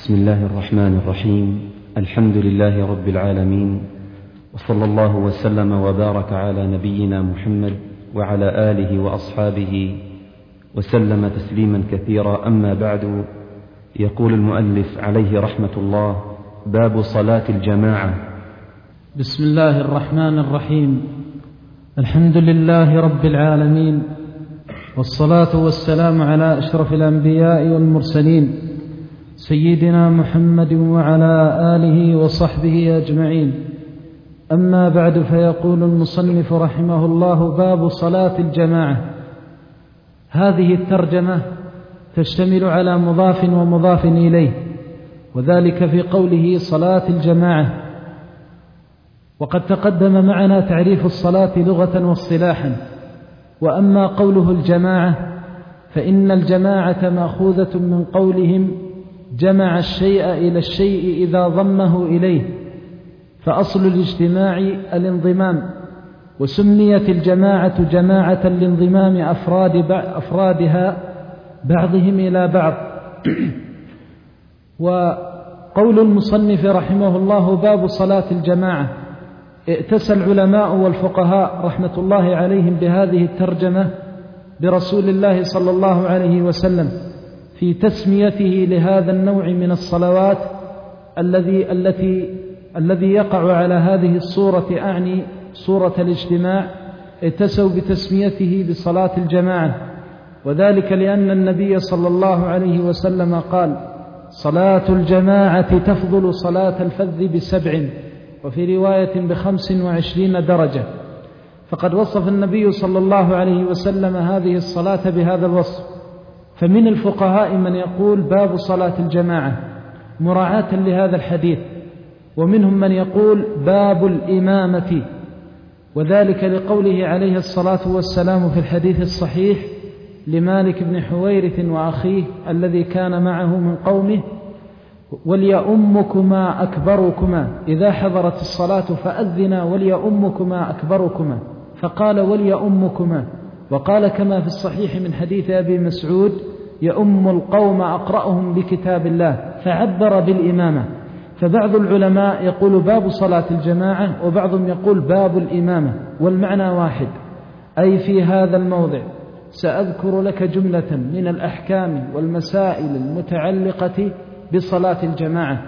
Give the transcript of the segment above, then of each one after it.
بسم الله الرحمن الرحيم. الحمد لله رب العالمين، وصلى الله وسلم وبارك على نبينا محمد وعلى آله وأصحابه وسلم تسليما كثيرا. أما بعد، يقول المؤلف عليه رحمة الله: باب صلاة الجماعة. بسم الله الرحمن الرحيم. الحمد لله رب العالمين، والصلاة والسلام على أشرف الأنبياء والمرسلين سيدنا محمد وعلى آله وصحبه أجمعين. أما بعد، فيقول المصنف رحمه الله: باب صلاة الجماعة. هذه الترجمة تشتمل على مضاف ومضاف إليه، وذلك في قوله صلاة الجماعة. وقد تقدم معنا تعريف الصلاة لغة واصطلاحا. وأما قوله الجماعة فإن الجماعة مأخوذة من قولهم جمع الشيء إلى الشيء إذا ضمه إليه، فأصل الاجتماع الانضمام، وسميت الجماعة جماعة لانضمام أفرادها بعضهم إلى بعض. وقول المصنف رحمه الله: باب صلاة الجماعة. ائتسى العلماء والفقهاء رحمة الله عليهم بهذه الترجمة برسول الله صلى الله عليه وسلم في تسميته لهذا النوع من الصلوات الذي يقع على هذه الصورة، أعني صورة الاجتماع. ائتسوا بتسميته بصلاة الجماعة، وذلك لأن النبي صلى الله عليه وسلم قال: صلاة الجماعة تفضل صلاة الفذ ب7، وفي رواية ب25 درجة. فقد وصف النبي صلى الله عليه وسلم هذه الصلاة بهذا الوصف. فمن الفقهاء من يقول باب صلاة الجماعة مراعاة لهذا الحديث، ومنهم من يقول باب الإمامة، وذلك لقوله عليه الصلاة والسلام في الحديث الصحيح لمالك بن حويرث وأخيه الذي كان معه من قومه: وليؤمكما أكبركما، إذا حضرت الصلاة فأذنا وليؤمكما أكبركما، فقال وليؤمكما. وقال كما في الصحيح من حديث أبي مسعود: يؤم القوم أقرأهم بكتاب الله، فعبر بالإمامة. فبعض العلماء يقول باب صلاة الجماعة، وبعضهم يقول باب الإمامة، والمعنى واحد، أي في هذا الموضع سأذكر لك جملة من الأحكام والمسائل المتعلقة بصلاة الجماعة.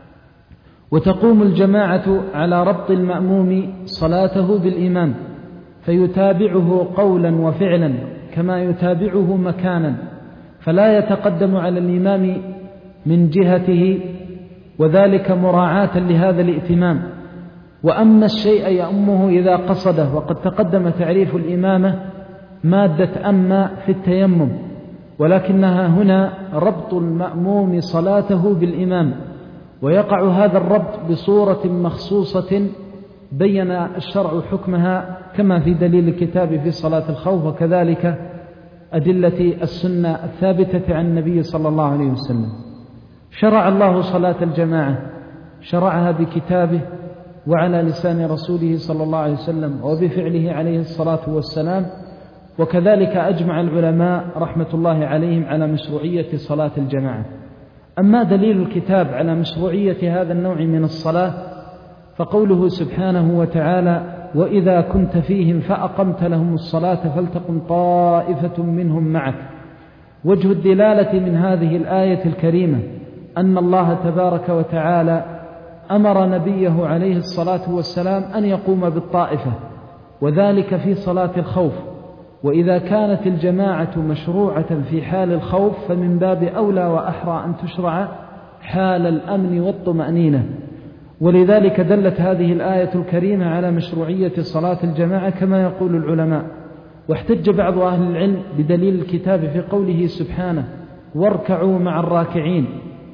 وتقوم الجماعة على ربط المأموم صلاته بالإمام، فيتابعه قولا وفعلا كما يتابعه مكانا، فلا يتقدم على الإمام من جهته، وذلك مراعاة لهذا الائتمام. وأما الشيء يأمه إذا قصده، وقد تقدم تعريف الإمامة مادة أما في التيمم، ولكنها هنا ربط المأموم صلاته بالإمام، ويقع هذا الربط بصورة مخصوصة بين الشرع حكمها، كما في دليل الكتاب في صلاة الخوف، وكذلك أدلة السنة الثابتة عن النبي صلى الله عليه وسلم. شرع الله صلاة الجماعة، شرعها بكتابه وعلى لسان رسوله صلى الله عليه وسلم وبفعله عليه الصلاة والسلام، وكذلك أجمع العلماء رحمة الله عليهم على مشروعية صلاة الجماعة. أما دليل الكتاب على مشروعية هذا النوع من الصلاة فقوله سبحانه وتعالى: وإذا كنت فيهم فأقمت لهم الصلاة فلتقم طائفة منهم معك. وجه الدلالة من هذه الآية الكريمة أن الله تبارك وتعالى أمر نبيه عليه الصلاة والسلام أن يقوم بالطائفة، وذلك في صلاة الخوف. وإذا كانت الجماعة مشروعة في حال الخوف فمن باب أولى وأحرى أن تشرع حال الأمن والطمأنينة. ولذلك دلت هذه الآية الكريمة على مشروعية صلاة الجماعة كما يقول العلماء. واحتج بعض أهل العلم بدليل الكتاب في قوله سبحانه: واركعوا مع الراكعين.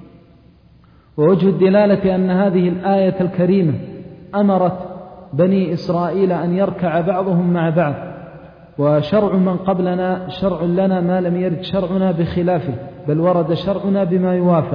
ووجه الدلالة أن هذه الآية الكريمة أمرت بني إسرائيل أن يركع بعضهم مع بعض، وشرع من قبلنا شرع لنا ما لم يرد شرعنا بخلافه، بل ورد شرعنا بما يوافق.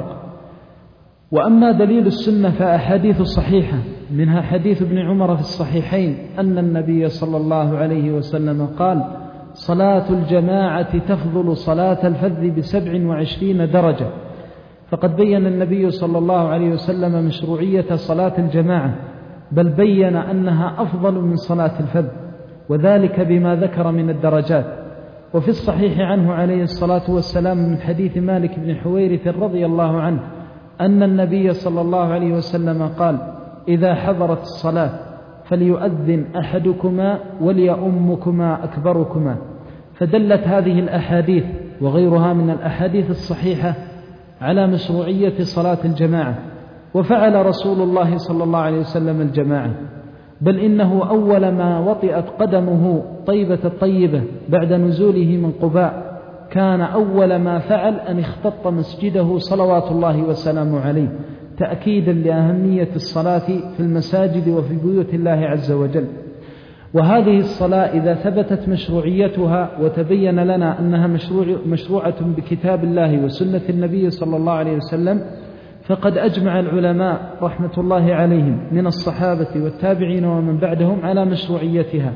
وأما دليل السنة فأحاديث صحيحة، منها حديث ابن عمر في الصحيحين أن النبي صلى الله عليه وسلم قال: صلاة الجماعة تفضل صلاة الفذ ب27 درجة، فقد بين النبي صلى الله عليه وسلم مشروعية صلاة الجماعة، بل بين أنها أفضل من صلاة الفذ، وذلك بما ذكر من الدرجات. وفي الصحيح عنه عليه الصلاة والسلام من حديث مالك بن حويرث رضي الله عنه أن النبي صلى الله عليه وسلم قال: إذا حضرت الصلاة فليؤذن أحدكما وليؤمكما أكبركما. فدلت هذه الأحاديث وغيرها من الأحاديث الصحيحة على مشروعية صلاة الجماعة، وفعل رسول الله صلى الله عليه وسلم الجماعة، بل إنه أول ما وطئت قدمه طيبة الطيبة بعد نزوله من قباء كان أول ما فعل أن اختط مسجده صلوات الله وسلامه عليه، تأكيدا لأهمية الصلاة في المساجد وفي بيوت الله عز وجل. وهذه الصلاة إذا ثبتت مشروعيتها وتبين لنا أنها مشروعة بكتاب الله وسنة النبي صلى الله عليه وسلم، فقد أجمع العلماء رحمة الله عليهم من الصحابة والتابعين ومن بعدهم على مشروعيتها.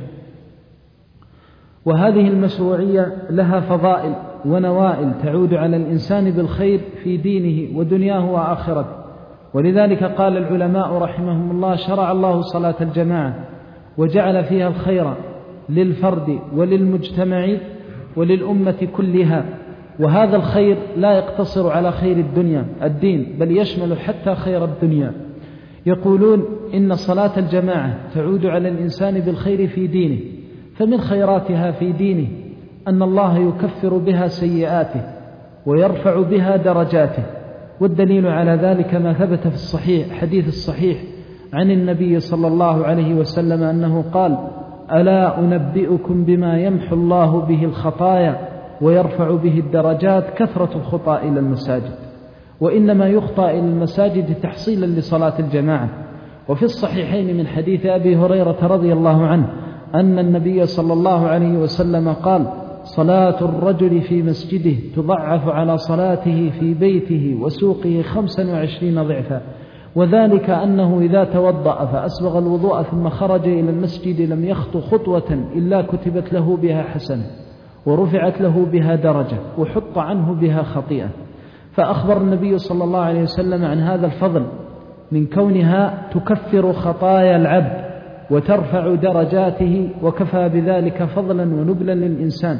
وهذه المشروعية لها فضائل ونوائل تعود على الإنسان بالخير في دينه ودنياه وآخرته. ولذلك قال العلماء رحمهم الله: شرع الله صلاة الجماعة وجعل فيها الخير للفرد وللمجتمع وللأمة كلها، وهذا الخير لا يقتصر على خير الدين، بل يشمل حتى خير الدنيا. يقولون إن صلاة الجماعة تعود على الإنسان بالخير في دينه، فمن خيراتها في دينه أن الله يكفر بها سيئاته ويرفع بها درجاته، والدليل على ذلك ما ثبت في الصحيح حديث الصحيح عن النبي صلى الله عليه وسلم أنه قال: ألا أنبئكم بما يمحو الله به الخطايا ويرفع به الدرجات كثرة الخطى إلى المساجد. وإنما يخطى إلى المساجد تحصيلا لصلاة الجماعة. وفي الصحيحين من حديث أبي هريرة رضي الله عنه أن النبي صلى الله عليه وسلم قال: صلاة الرجل في مسجده تضعف على صلاته في بيته وسوقه 25 ضعفا، وذلك أنه إذا توضأ فأسبغ الوضوء ثم خرج إلى المسجد لم يخطو خطوة إلا كتبت له بها حسنة ورفعت له بها درجة وحط عنه بها خطيئة. فأخبر النبي صلى الله عليه وسلم عن هذا الفضل من كونها تكفر خطايا العبد وترفع درجاته، وكفى بذلك فضلا ونبلا للإنسان،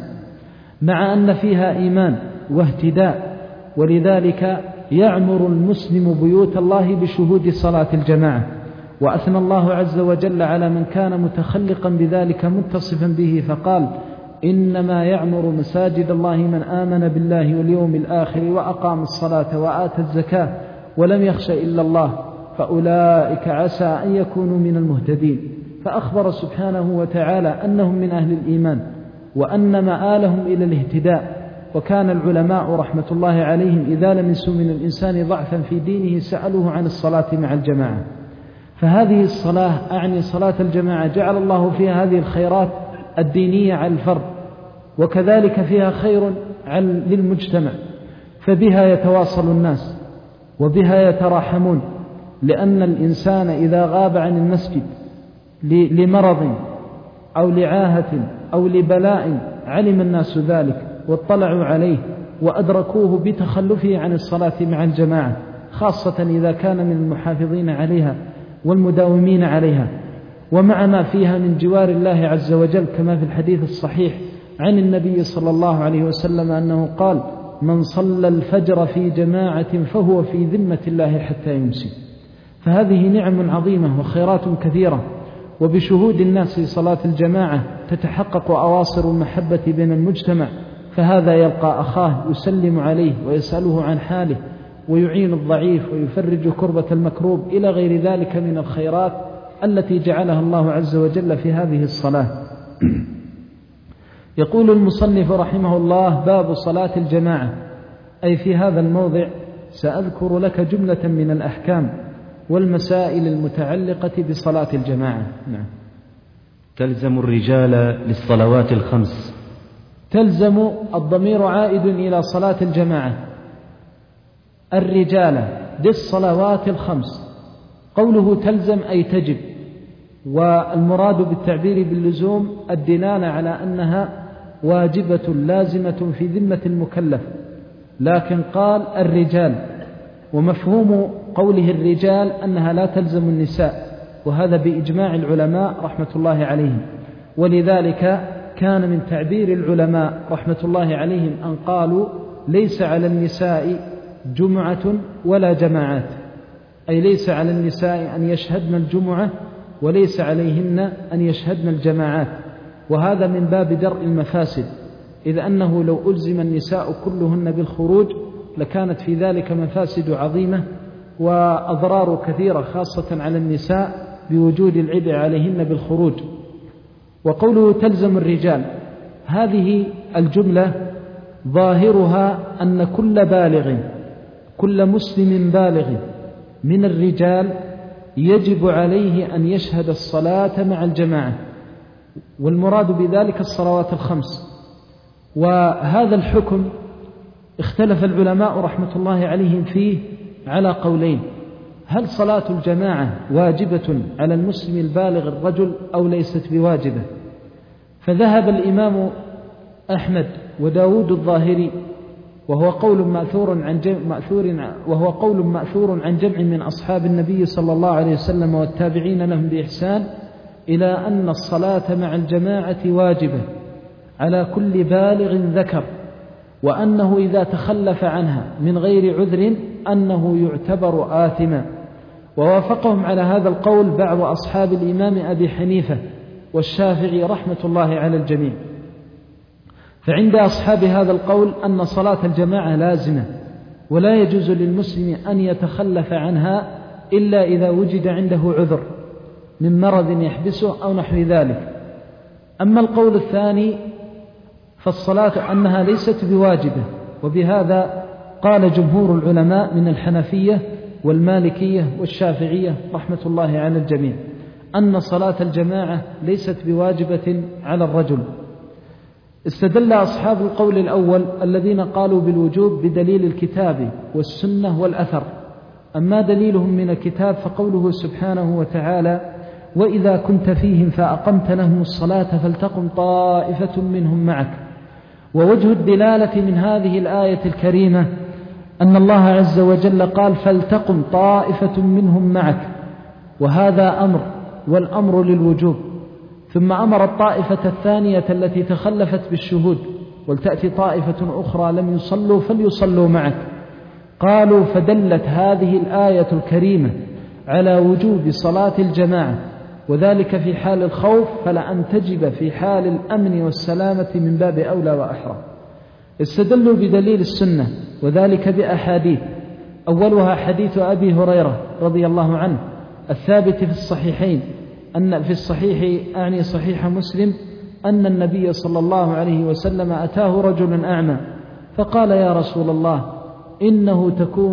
مع أن فيها إيمان واهتداء. ولذلك يعمر المسلم بيوت الله بشهود صلاة الجماعة. وأثنى الله عز وجل على من كان متخلقا بذلك متصفا به فقال: إنما يعمر مساجد الله من آمن بالله واليوم الآخر وأقام الصلاة وآتى الزكاة ولم يخش إلا الله فأولئك عسى أن يكونوا من المهتدين. فأخبر سبحانه وتعالى أنهم من أهل الإيمان وأن مآلهم إلى الاهتداء. وكان العلماء رحمة الله عليهم إذا لمسوا من الإنسان ضعفا في دينه سألوه عن الصلاة مع الجماعة. فهذه الصلاة أعني صلاة الجماعة جعل الله فيها هذه الخيرات الدينية على الفرد، وكذلك فيها خير للمجتمع، فبها يتواصل الناس وبها يتراحمون، لأن الإنسان إذا غاب عن المسجد لمرض أو لعاهة أو لبلاء علم الناس ذلك واطلعوا عليه وأدركوه بتخلفه عن الصلاة مع الجماعة، خاصة إذا كان من المحافظين عليها والمداومين عليها، ومع ما فيها من جوار الله عز وجل، كما في الحديث الصحيح عن النبي صلى الله عليه وسلم أنه قال: من صلى الفجر في جماعة فهو في ذمة الله حتى يمسي. فهذه نعم عظيمة وخيرات كثيرة، وبشهود الناس صلاة الجماعة تتحقق أواصر المحبة بين المجتمع، فهذا يلقى أخاه يسلم عليه ويسأله عن حاله ويعين الضعيف ويفرج كربة المكروب إلى غير ذلك من الخيرات التي جعلها الله عز وجل في هذه الصلاة. يقول المصنف رحمه الله: باب صلاة الجماعة. أي في هذا الموضع سأذكر لك جملة من الأحكام والمسائل المتعلقة بصلاة الجماعة. نعم. تلزم الرجال للصلوات الخمس. تلزم الضمير عائد إلى صلاة الجماعة الرجال للصلوات الخمس. قوله تلزم أي تجب، والمراد بالتعبير باللزوم الدلالة على أنها واجبة لازمة في ذمة المكلف، لكن قال الرجال ومفهوم قوله الرجال أنها لا تلزم النساء، وهذا بإجماع العلماء رحمة الله عليهم. ولذلك كان من تعبير العلماء رحمة الله عليهم أن قالوا ليس على النساء جمعة ولا جماعات، أي ليس على النساء أن يشهدن الجمعة وليس عليهن أن يشهدن الجماعات، وهذا من باب درء المفاسد، إذ أنه لو ألزم النساء كلهن بالخروج لكانت في ذلك مفاسد عظيمة وأضرار كثيرة خاصة على النساء بوجود العبء عليهن بالخروج. وقوله تلزم الرجال، هذه الجملة ظاهرها أن كل بالغ، كل مسلم بالغ من الرجال يجب عليه أن يشهد الصلاة مع الجماعة، والمراد بذلك الصلوات الخمس. وهذا الحكم اختلف العلماء رحمة الله عليهم فيه على قولين: هل صلاة الجماعة واجبة على المسلم البالغ الرجل أو ليست بواجبة؟ فذهب الإمام أحمد وداود الظاهري، وهو قول مأثور عن جمع من أصحاب النبي صلى الله عليه وسلم والتابعين لهم بإحسان، إلى أن الصلاة مع الجماعة واجبة على كل بالغ ذكر، وأنه إذا تخلف عنها من غير عذر أنه يعتبر آثما. ووافقهم على هذا القول بعض أصحاب الإمام أبي حنيفة والشافعي رحمة الله على الجميع. فعند أصحاب هذا القول أن صلاة الجماعة لازمة، ولا يجوز للمسلم أن يتخلف عنها إلا إذا وجد عنده عذر من مرض يحبسه أو نحو ذلك. أما القول الثاني فالصلاة أنها ليست بواجبة، وبهذا قال جمهور العلماء من الحنفية والمالكية والشافعية رحمة الله على الجميع أن صلاة الجماعة ليست بواجبة على الرجل. استدل أصحاب القول الأول الذين قالوا بالوجوب بدليل الكتاب والسنة والأثر. أما دليلهم من الكتاب فقوله سبحانه وتعالى: وإذا كنت فيهم فأقمت لهم الصلاة فلتقم طائفة منهم معك. ووجه الدلالة من هذه الآية الكريمة أن الله عز وجل قال: فلتقم طائفة منهم معك، وهذا أمر، والأمر للوجوب. ثم أمر الطائفة الثانية التي تخلفت بالشهود: ولتأتي طائفة أخرى لم يصلوا فليصلوا معك. قالوا: فدلت هذه الآية الكريمة على وجوب صلاة الجماعة، وذلك في حال الخوف، فلأن تجب في حال الأمن والسلامة من باب أولى وأحرى. استدلوا بدليل السنة، وذلك بأحاديث، أولها حديث أبي هريرة رضي الله عنه الثابت في الصحيحين، أن في الصحيح أعني صحيح مسلم أن النبي صلى الله عليه وسلم أتاه رجل أعمى فقال: يا رسول الله، إنه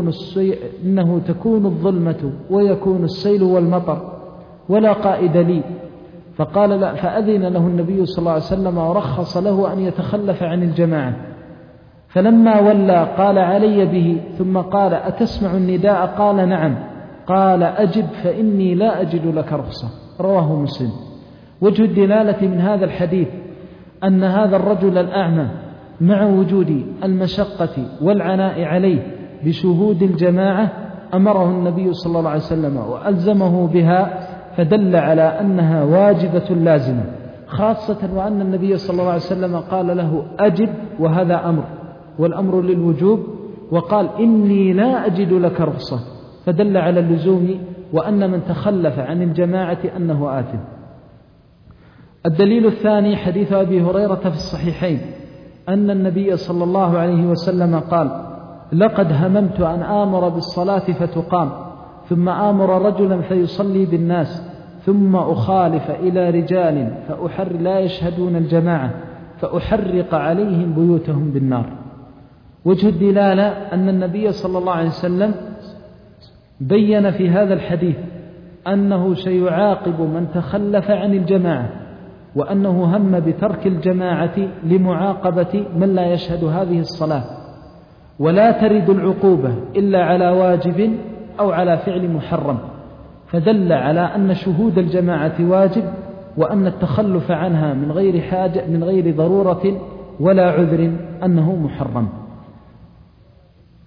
تكون الظلمة ويكون السيل والمطر ولا قائد لي. فقال: لا. فأذن له النبي صلى الله عليه وسلم ورخص له أن يتخلف عن الجماعة. فلما ولى قال: علي به. ثم قال: أتسمع النداء؟ قال: نعم. قال: أجب فإني لا أجد لك رخصة. رواه مسلم. وجه الدلالة من هذا الحديث أن هذا الرجل الأعمى مع وجود المشقة والعناء عليه بشهود الجماعة أمره النبي صلى الله عليه وسلم وألزمه بها، فدل على أنها واجبة لازمة، خاصة وأن النبي صلى الله عليه وسلم قال له: أجب، وهذا أمر، والأمر للوجوب، وقال: إني لا أجد لك رخصة، فدل على اللزوم، وأن من تخلف عن الجماعة أنه آثم. الدليل الثاني حديث أبي هريرة في الصحيحين أن النبي صلى الله عليه وسلم قال: لقد هممت أن آمر بالصلاة فتقام، ثم آمر رجلا فيصلي بالناس، ثم أخالف إلى رجال لا يشهدون الجماعة فأحرق عليهم بيوتهم بالنار. وجه الدلالة أن النبي صلى الله عليه وسلم بين في هذا الحديث أنه سيعاقب من تخلف عن الجماعة، وأنه هم بترك الجماعة لمعاقبة من لا يشهد هذه الصلاة، ولا ترد العقوبة إلا على واجب أو على فعل محرم، فدل على أن شهود الجماعة واجب، وأن التخلف عنها من غير حاجة، من غير ضرورة ولا عذر، أنه محرم.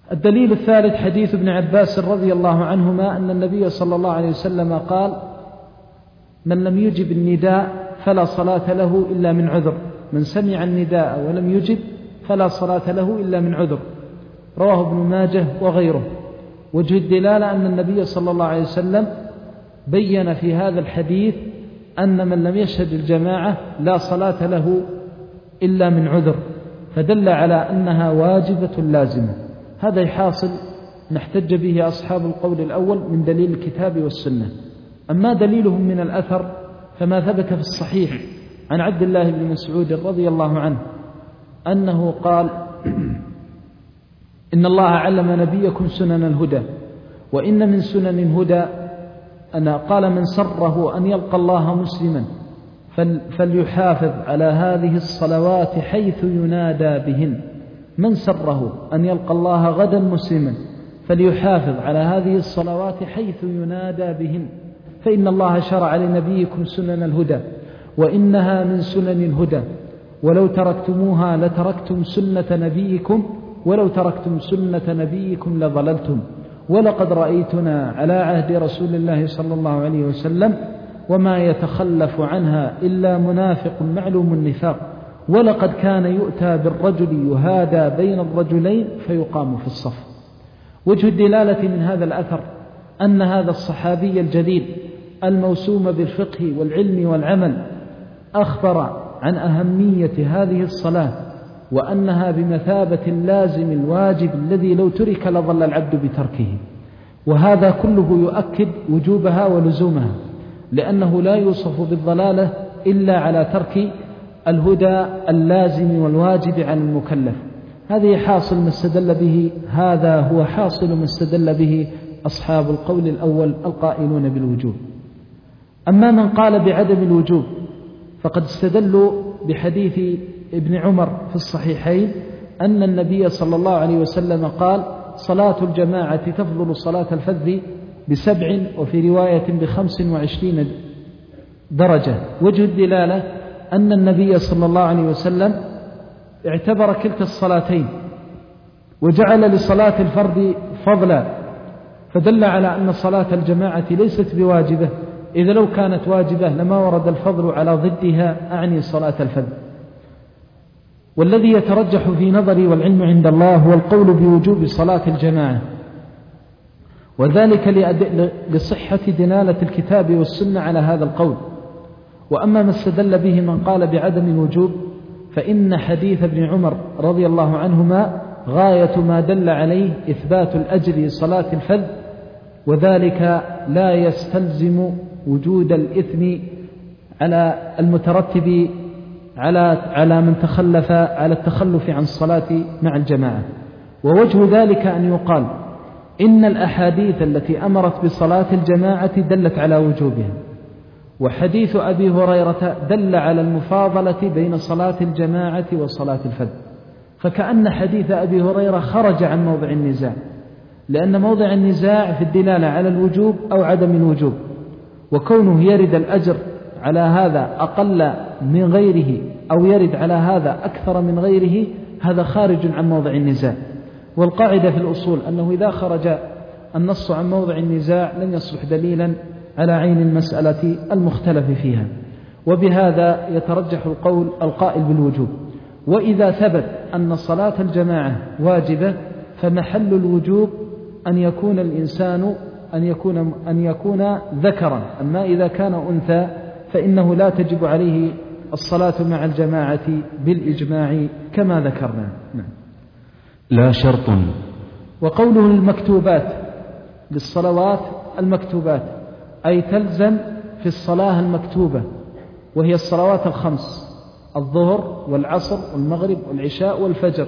الدليل الثالث حديث ابن عباس رضي الله عنهما أن النبي صلى الله عليه وسلم قال: من لم يجب النداء فلا صلاة له إلا من عذر، من سمع النداء ولم يجب فلا صلاة له إلا من عذر. رواه ابن ماجه وغيره. وجه الدلالة أن النبي صلى الله عليه وسلم بين في هذا الحديث أن من لم يشهد الجماعة لا صلاة له إلا من عذر، فدل على أنها واجبة لازمة. هذا حاصل نحتج به أصحاب القول الأول من دليل الكتاب والسنة. أما دليلهم من الأثر فما ثبت في الصحيح عن عبد الله بن مسعود رضي الله عنه أنه قال: إن الله علم نبيكم سنن الهدى، وإن من سنن الهدى أنا قال: من سره أن يلقى الله مسلما فليحافظ على هذه الصلوات حيث ينادى بهن. من سره أن يلقى الله غدا مسلما فليحافظ على هذه الصلوات حيث ينادى بهن، فإن الله شرع لنبيكم سنن الهدى، وإنها من سنن الهدى، ولو تركتموها لتركتم سنة نبيكم، ولو تركتم سنة نبيكم لضللتم، ولقد رأيتنا على عهد رسول الله صلى الله عليه وسلم وما يتخلف عنها إلا منافق معلوم النفاق، ولقد كان يؤتى بالرجل يهادى بين الرجلين فيقام في الصف. وجه الدلالة من هذا الأثر أن هذا الصحابي الجليل الموسوم بالفقه والعلم والعمل أخبر عن أهمية هذه الصلاة، وأنها بمثابة اللازم الواجب الذي لو ترك لظل العبد بتركه، وهذا كله يؤكد وجوبها ولزومها، لأنه لا يوصف بالضلالة إلا على ترك الهدى اللازم والواجب عن المكلف. هذا حاصل ما استدل به، هذا هو حاصل ما استدل به أصحاب القول الأول القائلون بالوجوب. أما من قال بعدم الوجوب فقد استدلوا بحديث ابن عمر في الصحيحين أن النبي صلى الله عليه وسلم قال: صلاة الجماعة تفضل صلاة الفذ ب7 وفي رواية ب25 درجة. وجه الدلالة أن النبي صلى الله عليه وسلم اعتبر كلتا الصلاتين وجعل لصلاة الفرد فضلا، فدل على أن صلاة الجماعة ليست بواجبة، إذا لو كانت واجبة لما ورد الفضل على ضدها، أعني صلاة الفذ. والذي يترجح في نظري والعلم عند الله هو القول بوجوب صلاة الجماعة، وذلك لصحة دلالة الكتاب والسنة على هذا القول. وأما ما استدل به من قال بعدم الوجوب فإن حديث ابن عمر رضي الله عنهما غاية ما دل عليه إثبات الأجر لصلاة الفذ، وذلك لا يستلزم وجود الإثم على المترتب على من تخلف على التخلف عن الصلاة مع الجماعة. ووجه ذلك أن يقال إن الأحاديث التي أمرت بصلاة الجماعة دلت على وجوبها، وحديث أبي هريرة دل على المفاضلة بين صلاة الجماعة وصلاة الفذ، فكأن حديث أبي هريرة خرج عن موضع النزاع، لأن موضع النزاع في الدلالة على الوجوب أو عدم الوجوب، وكونه يرد الأجر على هذا أقل من غيره أو يرد على هذا أكثر من غيره، هذا خارج عن موضع النزاع. والقاعدة في الأصول أنه إذا خرج النص عن موضع النزاع لم يصبح دليلا على عين المسألة المختلف فيها، وبهذا يترجح القول القائل بالوجوب. وإذا ثبت أن صلاة الجماعة واجبة فمحل الوجوب أن يكون الإنسان أن يكون ذكرا، أما إذا كان أنثى فإنه لا تجب عليه الصلاة مع الجماعة بالإجماع كما ذكرنا. لا شرط. وقوله المكتوبات للصلوات المكتوبات أي تلزم في الصلاة المكتوبة، وهي الصلوات الخمس: الظهر والعصر والمغرب والعشاء والفجر.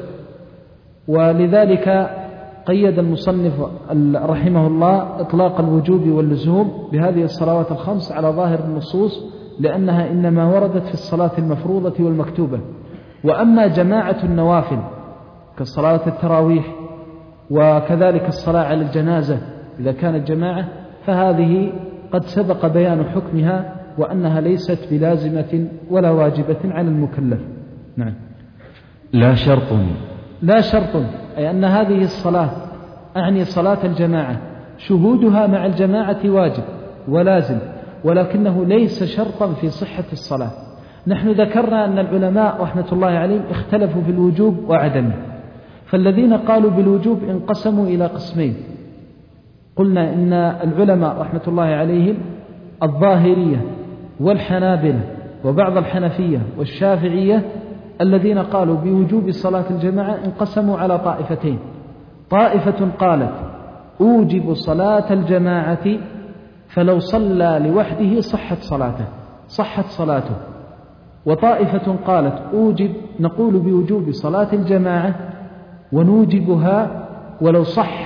ولذلك قيد المصنف رحمه الله إطلاق الوجوب واللزوم بهذه الصلوات الخمس على ظاهر النصوص، لأنها إنما وردت في الصلاة المفروضة والمكتوبة. وأما جماعة النوافل كالصلاة التراويح وكذلك الصلاة على الجنازة إذا كانت جماعة فهذه قد سبق بيان حكمها وأنها ليست بلازمة ولا واجبة على المكلف. نعم. لا شرط. لا شرط أي أن هذه الصلاة أعني صلاة الجماعة، شهودها مع الجماعة واجب ولازم، ولكنه ليس شرطا في صحة الصلاة. نحن ذكرنا أن العلماء رحمة الله عليهم اختلفوا في الوجوب وعدمه، فالذين قالوا بالوجوب انقسموا إلى قسمين. قلنا إن العلماء رحمة الله عليهم الظاهرية والحنابلة وبعض الحنفية والشافعية الذين قالوا بوجوب صلاة الجماعة انقسموا على طائفتين. طائفة قالت أوجب صلاة الجماعة فلو صلى لوحده صحت صلاته. وطائفة قالت نقول بوجوب صلاة الجماعة ونوجبها ولو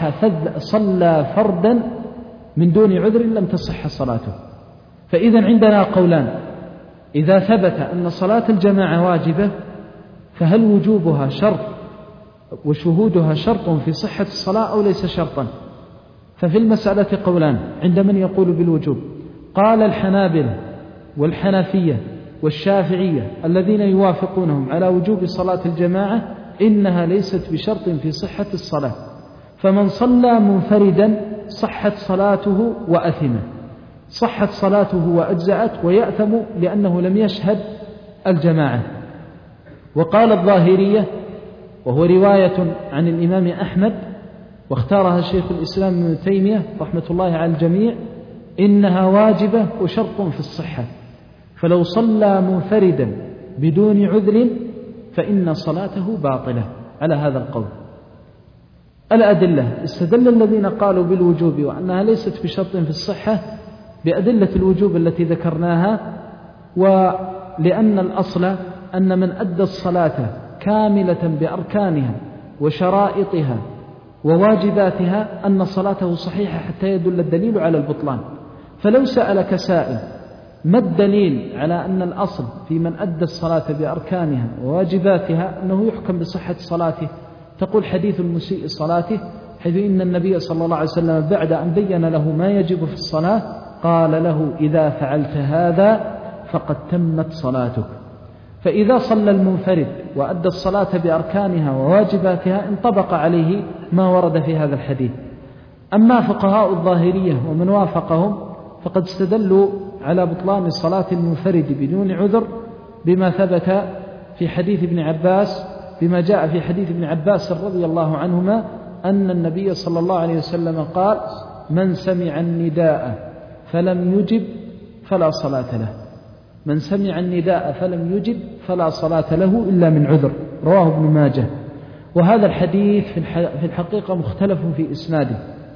صلى فردا من دون عذر لم تصح صلاته. فإذا عندنا قولان: إذا ثبت أن صلاة الجماعة واجبة فهل وجوبها شرط وشهودها شرط في صحة الصلاة أو ليس شرطا؟ ففي المسألة قولان عند من يقول بالوجوب. قال الحنابلة والحنفية والشافعية الذين يوافقونهم على وجوب صلاة الجماعة إنها ليست بشرط في صحة الصلاة، فمن صلى منفردا صحت صلاته وأثمه، صحت صلاته وأجزأت ويأثم لأنه لم يشهد الجماعة. وقال الظاهرية، وهو رواية عن الإمام أحمد واختارها شيخ الإسلام ابن تيمية رحمة الله على الجميع، إنها واجبة وشرط في الصحة، فلو صلى منفردا بدون عذر فإن صلاته باطلة على هذا القول. الأدلة: استدل الذين قالوا بالوجوب وأنها ليست بشرط في الصحة بأدلة الوجوب التي ذكرناها، ولأن الأصل أن من أدى الصلاة كاملة بأركانها وشرائطها وواجباتها أن صلاته صحيحة حتى يدل الدليل على البطلان. فلو سألك سائل ما الدليل على أن الأصل في من أدى الصلاة بأركانها وواجباتها أنه يحكم بصحة صلاته، تقول حديث المسيء صلاته، حيث إن النبي صلى الله عليه وسلم بعد أن بين له ما يجب في الصلاة قال له: إذا فعلت هذا فقد تمت صلاتك. فإذا صلى المنفرد وأدى الصلاة بأركانها وواجباتها انطبق عليه ما ورد في هذا الحديث. أما فقهاء الظاهرية ومن وافقهم فقد استدلوا على بطلان صلاة المنفرد بدون عذر بما ثبت في حديث ابن عباس، بما جاء في حديث ابن عباس رضي الله عنهما أن النبي صلى الله عليه وسلم قال: من سمع النداء فلم يجب فلا صلاة له. من سمع النداء فلم يجب فلا صلاة له إلا من عذر، رواه ابن ماجه. وهذا الحديث في الحقيقة مختلف في إسناده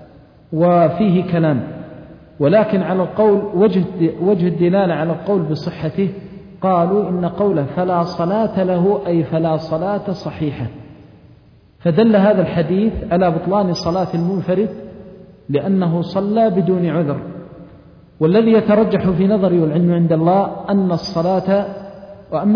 وفيه كلام، ولكن على القول وجه الدلالة على القول بصحته قالوا إن قوله فلا صلاة له أي فلا صلاة صحيحة، فدل هذا الحديث على بطلان صلاة المنفرد لأنه صلى بدون عذر. والذي يترجح في نظري والعلم عند الله أن الصلاة، وأما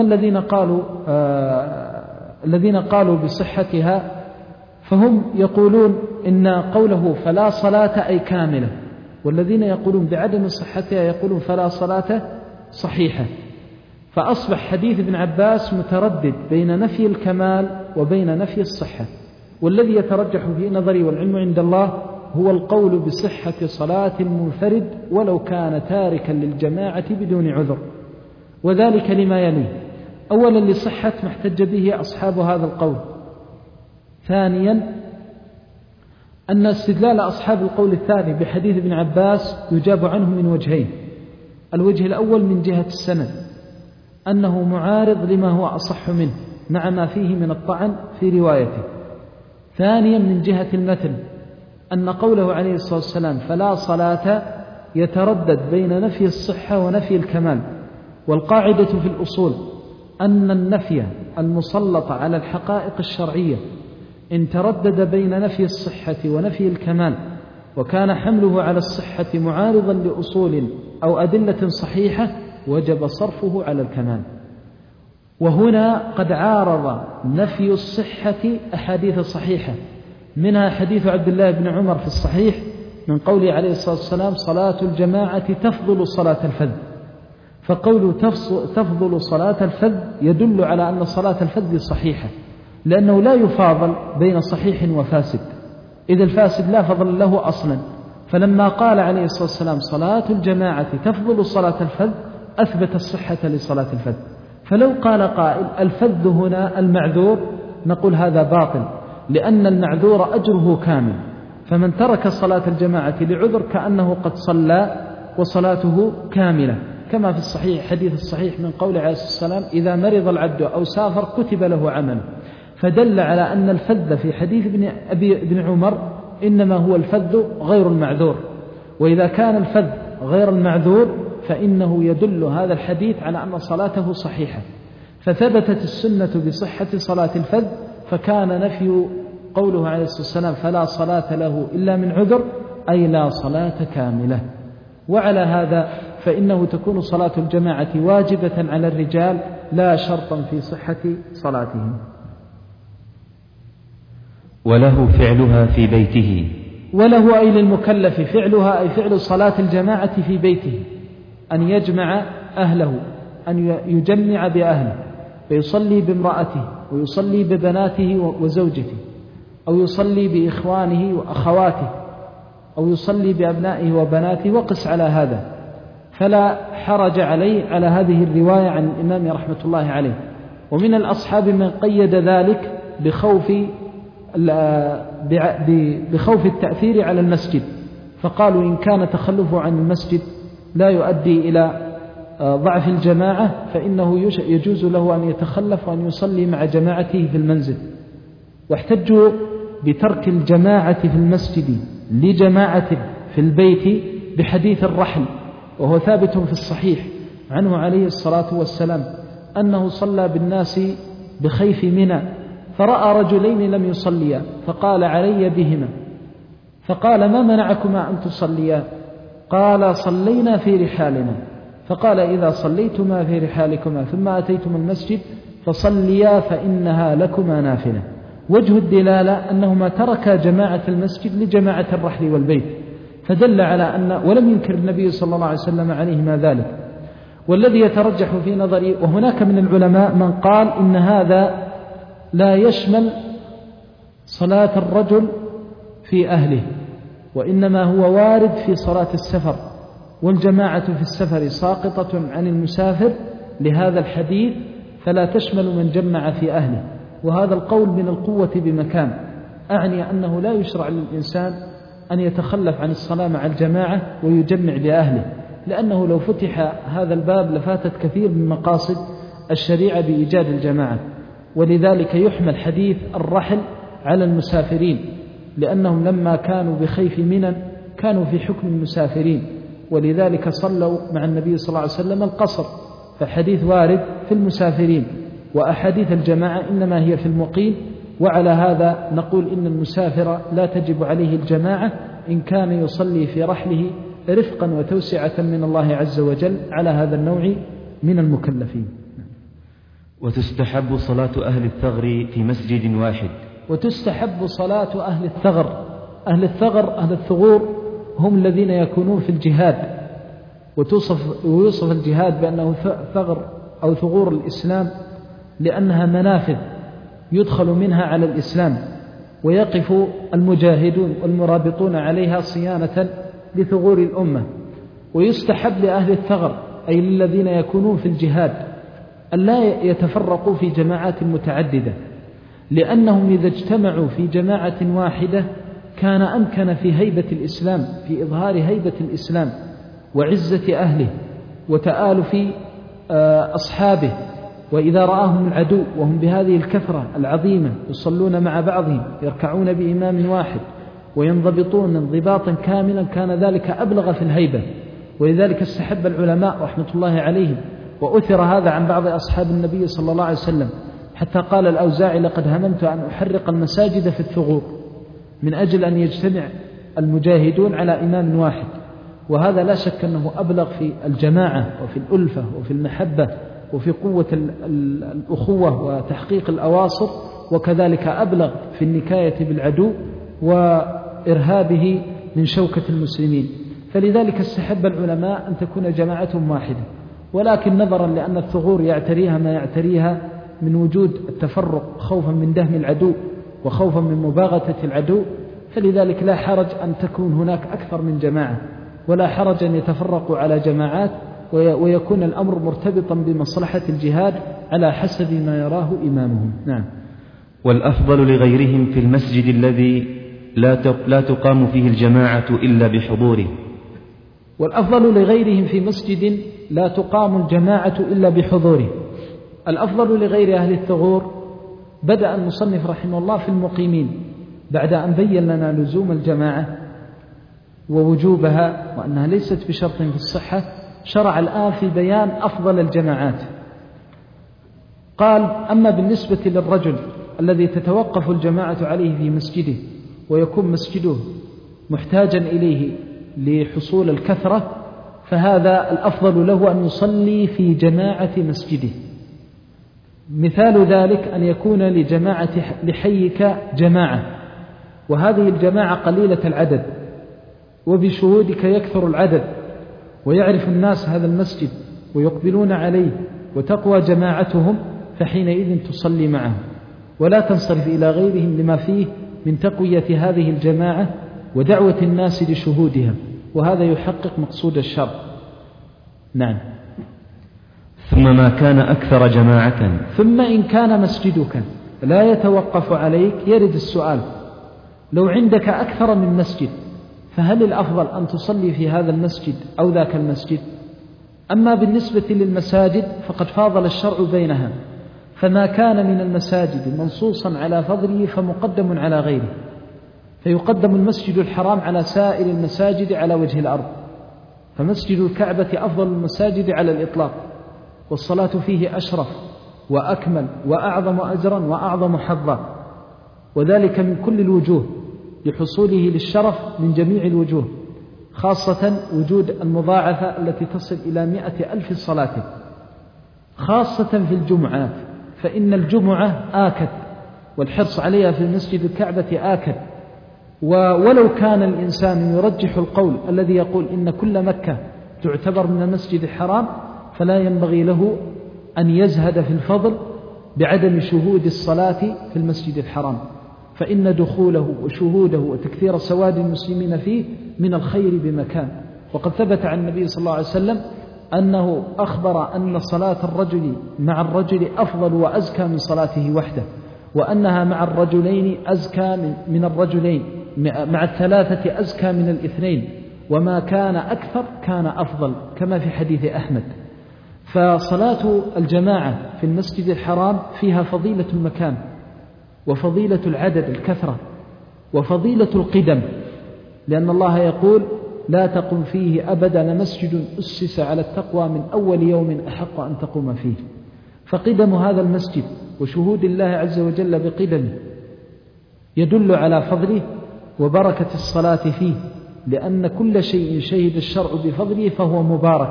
الذين قالوا بصحتها فهم يقولون إن قوله فلا صلاة أي كاملة، والذين يقولون بعدم صحتها يقولون فلا صلاة صحيحة. فأصبح حديث ابن عباس متردد بين نفي الكمال وبين نفي الصحة، والذي يترجح في نظري والعلم عند الله هو القول بصحة صلاة المنفرد ولو كان تاركا للجماعة بدون عذر، وذلك لما يليه: أولا لصحة ما احتج به أصحاب هذا القول، ثانيا أن استدلال أصحاب القول الثاني بحديث ابن عباس يجاب عنه من وجهين: الوجه الأول من جهة السند أنه معارض لما هو أصح منه مع ما فيه من الطعن في روايته، ثانيا من جهة المتن أن قوله عليه الصلاة والسلام فلا صلاة يتردد بين نفي الصحة ونفي الكمال، والقاعدة في الأصول أن النفي المسلط على الحقائق الشرعية إن تردد بين نفي الصحة ونفي الكمال وكان حمله على الصحة معارضا لأصول أو أدلة صحيحة وجب صرفه على الكمال. وهنا قد عارض نفي الصحة أحاديث صحيحة، منها حديث عبد الله بن عمر في الصحيح من قوله عليه الصلاة والسلام صلاة الجماعة تفضل صلاة الفذ، فقوله تفضل صلاة الفذ يدل على أن صلاة الفذ صحيحة، لأنه لا يفاضل بين صحيح وفاسد، إذ الفاسد لا فضل له أصلا. فلما قال عليه الصلاة والسلام صلاة الجماعة تفضل صلاة الفذ أثبت الصحة لصلاة الفذ. فلو قال قائل الفذ هنا المعذور، نقول هذا باطل، لأن المعذور أجره كامل، فمن ترك صلاة الجماعة لعذر كأنه قد صلى وصلاته كاملة، كما في الصحيح حديث الصحيح من قول عليه الصلاة والسلام إذا مرض العبد أو سافر كتب له عمل. فدل على أن الفذ في حديث ابن عمر إنما هو الفذ غير المعذور، وإذا كان الفذ غير المعذور فإنه يدل هذا الحديث على أن صلاته صحيحة، فثبتت السنة بصحة صلاة الفذ، فكان نفي قوله عليه الصلاة والسلام فلا صلاة له إلا من عذر أي لا صلاة كاملة. وعلى هذا فإنه تكون صلاة الجماعة واجبة على الرجال لا شرطا في صحة صلاتهم. وله فعلها في بيته، وله أي للمكلف فعلها أي فعل صلاة الجماعة في بيته، أن يجمع أهله، أن يجمع بأهله، فيصلي بامرأته ويصلي ببناته وزوجته، أو يصلي بإخوانه وأخواته، أو يصلي بأبنائه وبناته، وقس على هذا، فلا حرج عليه على هذه الرواية عن الإمام رحمة الله عليه. ومن الأصحاب من قيد ذلك بخوف التأثير على المسجد، فقالوا إن كان تخلفه عن المسجد لا يؤدي إلى ضعف الجماعة فإنه يجوز له أن يتخلف وأن يصلي مع جماعته في المنزل. واحتجوا بترك الجماعة في المسجد لجماعة في البيت بحديث الرحل، وهو ثابت في الصحيح عنه عليه الصلاة والسلام أنه صلى بالناس بخيف منى، فرأى رجلين لم يصليا فقال علي بهما، فقال ما منعكما أن تصليا؟ قال صلينا في رحالنا. فقال إذا صليتما في رحالكما ثم أتيتم المسجد فصليا فإنها لكما نافلة. وجه الدلالة أنهما تركا جماعة المسجد لجماعة الرحل والبيت، فدل على أن ولم ينكر النبي صلى الله عليه وسلم عليهما ذلك. والذي يترجح في نظري، وهناك من العلماء من قال إن هذا لا يشمل صلاة الرجل في أهله، وإنما هو وارد في صلاة السفر، والجماعة في السفر ساقطة عن المسافر لهذا الحديث، فلا تشمل من جمع في أهله. وهذا القول من القوة بمكان، أعني أنه لا يشرع للإنسان أن يتخلف عن الصلاة مع الجماعة ويجمع بأهله، لأنه لو فتح هذا الباب لفاتت كثير من مقاصد الشريعة بإيجاد الجماعة. ولذلك يحمل حديث الرحل على المسافرين، لأنهم لما كانوا بخيف منى كانوا في حكم المسافرين، ولذلك صلوا مع النبي صلى الله عليه وسلم القصر، فالحديث وارد في المسافرين، وأحاديث الجماعة إنما هي في المقيم. وعلى هذا نقول إن المسافر لا تجب عليه الجماعة إن كان يصلي في رحله رفقا وتوسعة من الله عز وجل على هذا النوع من المكلفين. وتستحب صلاة أهل الثغر في مسجد واحد. وتستحب صلاة أهل الثغر. أهل الثغر أهل الثغور هم الذين يكونون في الجهاد، ويوصف الجهاد بأنه ثغر أو ثغور الإسلام لأنها منافذ يدخل منها على الإسلام، ويقف المجاهدون والمرابطون عليها صيانة لثغور الأمة. ويستحب لأهل الثغر أي للذين يكونون في الجهاد أن لا يتفرقوا في جماعات متعددة، لأنهم إذا اجتمعوا في جماعة واحدة كان أمكن في هيبة الإسلام، في إظهار هيبة الإسلام وعزة أهله وتآلف أصحابه. وإذا رآهم العدو وهم بهذه الكثرة العظيمة يصلون مع بعضهم يركعون بإمام واحد وينضبطون انضباطا كاملا كان ذلك أبلغ في الهيبة. ولذلك استحب العلماء رحمة الله عليهم، وأثر هذا عن بعض أصحاب النبي صلى الله عليه وسلم، حتى قال الأوزاعي لقد هممت أن أحرق المساجد في الثغور من أجل أن يجتمع المجاهدون على إمام واحد. وهذا لا شك أنه أبلغ في الجماعة وفي الألفة وفي المحبة وفي قوة الأخوة وتحقيق الأواصر، وكذلك أبلغ في النكاية بالعدو وإرهابه من شوكة المسلمين. فلذلك استحب العلماء أن تكون جماعتهم واحدة، ولكن نظرا لأن الثغور يعتريها ما يعتريها من وجود التفرق خوفا من دهم العدو وخوفا من مباغتة العدو، فلذلك لا حرج أن تكون هناك أكثر من جماعة، ولا حرج أن يتفرقوا على جماعات، ويكون الأمر مرتبطا بمصلحة الجهاد على حسب ما يراه إمامهم. نعم. والأفضل لغيرهم في المسجد الذي لا تقام فيه الجماعة إلا بحضوره. والأفضل لغيرهم في مسجد لا تقام الجماعة إلا بحضوره. الأفضل لغير أهل الثغور بدأ المصنف رحمه الله في المقيمين بعد أن بين لنا لزوم الجماعة ووجوبها وأنها ليست بشرط في الصحة، شرع الآن في بيان أفضل الجماعات. قال: أما بالنسبة للرجل الذي تتوقف الجماعة عليه في مسجده ويكون مسجده محتاجا إليه لحصول الكثرة، فهذا الأفضل له أن يصلي في جماعة مسجده. مثال ذلك أن يكون لحيك جماعة، وهذه الجماعة قليلة العدد، وبشهودك يكثر العدد، ويعرف الناس هذا المسجد ويقبلون عليه وتقوى جماعتهم، فحينئذ تصلي معهم ولا تنصرف إلى غيرهم لما فيه من تقوية هذه الجماعة ودعوة الناس لشهودها، وهذا يحقق مقصود الشرع. نعم. ثم ما كان أكثر جماعة. ثم إن كان مسجدك لا يتوقف عليك، يرد السؤال: لو عندك أكثر من مسجد فهل الأفضل أن تصلي في هذا المسجد أو ذاك المسجد؟ أما بالنسبة للمساجد فقد فاضل الشرع بينها، فما كان من المساجد منصوصا على فضله فمقدم على غيره، فيقدم المسجد الحرام على سائر المساجد على وجه الأرض، فمسجد الكعبة أفضل المساجد على الإطلاق، والصلاة فيه أشرف وأكمل وأعظم أجرا وأعظم حظا، وذلك من كل الوجوه لحصوله للشرف من جميع الوجوه، خاصة وجود المضاعفة التي تصل إلى 100,000 صلاة، خاصة في الجمعات، فإن الجمعة آكد والحرص عليها في مسجد الكعبة آكد. ولو كان الإنسان يرجح القول الذي يقول إن كل مكة تعتبر من المسجد الحرام، فلا ينبغي له أن يزهد في الفضل بعدم شهود الصلاة في المسجد الحرام، فإن دخوله وشهوده وتكثير سواد المسلمين فيه من الخير بمكان. وقد ثبت عن النبي صلى الله عليه وسلم أنه أخبر أن صلاة الرجل مع الرجل أفضل وأزكى من صلاته وحده، وأنها مع الرجلين أزكى من الرجلين، مع الثلاثة أزكى من الاثنين، وما كان أكثر كان أفضل، كما في حديث أحمد. فصلاة الجماعة في المسجد الحرام فيها فضيلة المكان وفضيلة العدد الكثرة وفضيلة القدم، لأن الله يقول: لا تقم فيه أبدا لمسجد أسس على التقوى من أول يوم أحق أن تقوم فيه. فقدم هذا المسجد وشهود الله عز وجل بقدمه يدل على فضله وبركة الصلاة فيه، لأن كل شيء شهد الشرع بفضله فهو مبارك.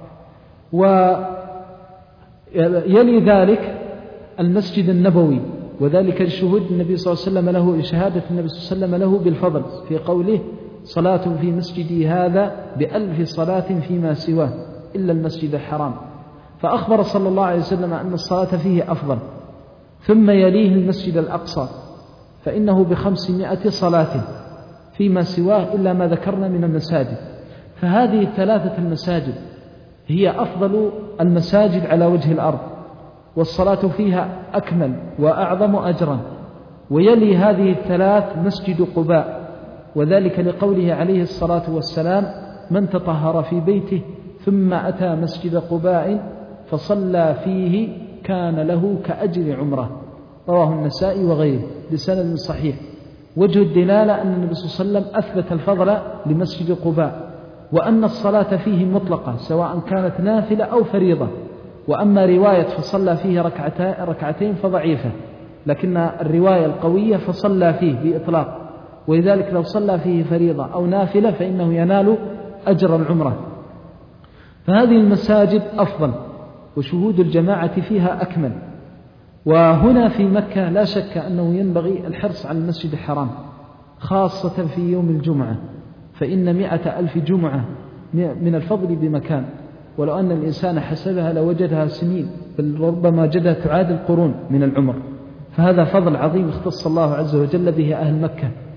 ويلي ذلك المسجد النبوي، وذلك لشهود النبي صلى الله عليه وسلم له، لشهادة النبي صلى الله عليه وسلم له بالفضل في قوله: صلاة في مسجدي هذا ب1000 صلاة فيما سواه إلا المسجد الحرام. فأخبر صلى الله عليه وسلم أن الصلاة فيه أفضل. ثم يليه المسجد الأقصى فإنه ب500 صلاة فيما سواه إلا ما ذكرنا من المساجد. فهذه الثلاثة المساجد هي أفضل المساجد على وجه الأرض، والصلاة فيها أكمل وأعظم أجرا. ويلي هذه الثلاث مسجد قباء، وذلك لقوله عليه الصلاة والسلام: من تطهر في بيته ثم أتى مسجد قباء فصلى فيه كان له كأجر عمره، رواه النسائي وغيره بسند صحيح. وجه الدلالة أن النبي صلى الله عليه وسلم أثبت الفضل لمسجد قباء، وأن الصلاة فيه مطلقة سواء كانت نافلة أو فريضة. وأما رواية فصلى فيه ركعتين فضعيفة، لكن الرواية القوية فصلى فيه بإطلاق، ولذلك لو صلى فيه فريضة أو نافلة فإنه ينال أجر العمرة. فهذه المساجد أفضل وشهود الجماعة فيها أكمل. وهنا في مكة لا شك أنه ينبغي الحرص على المسجد الحرام، خاصة في يوم الجمعة، فإن 100,000 جمعة من الفضل بمكان، ولو أن الإنسان حسبها لوجدها سنين، بل ربما وجدها تعادل قرون من العمر. فهذا فضل عظيم اختص الله عز وجل به أهل مكة،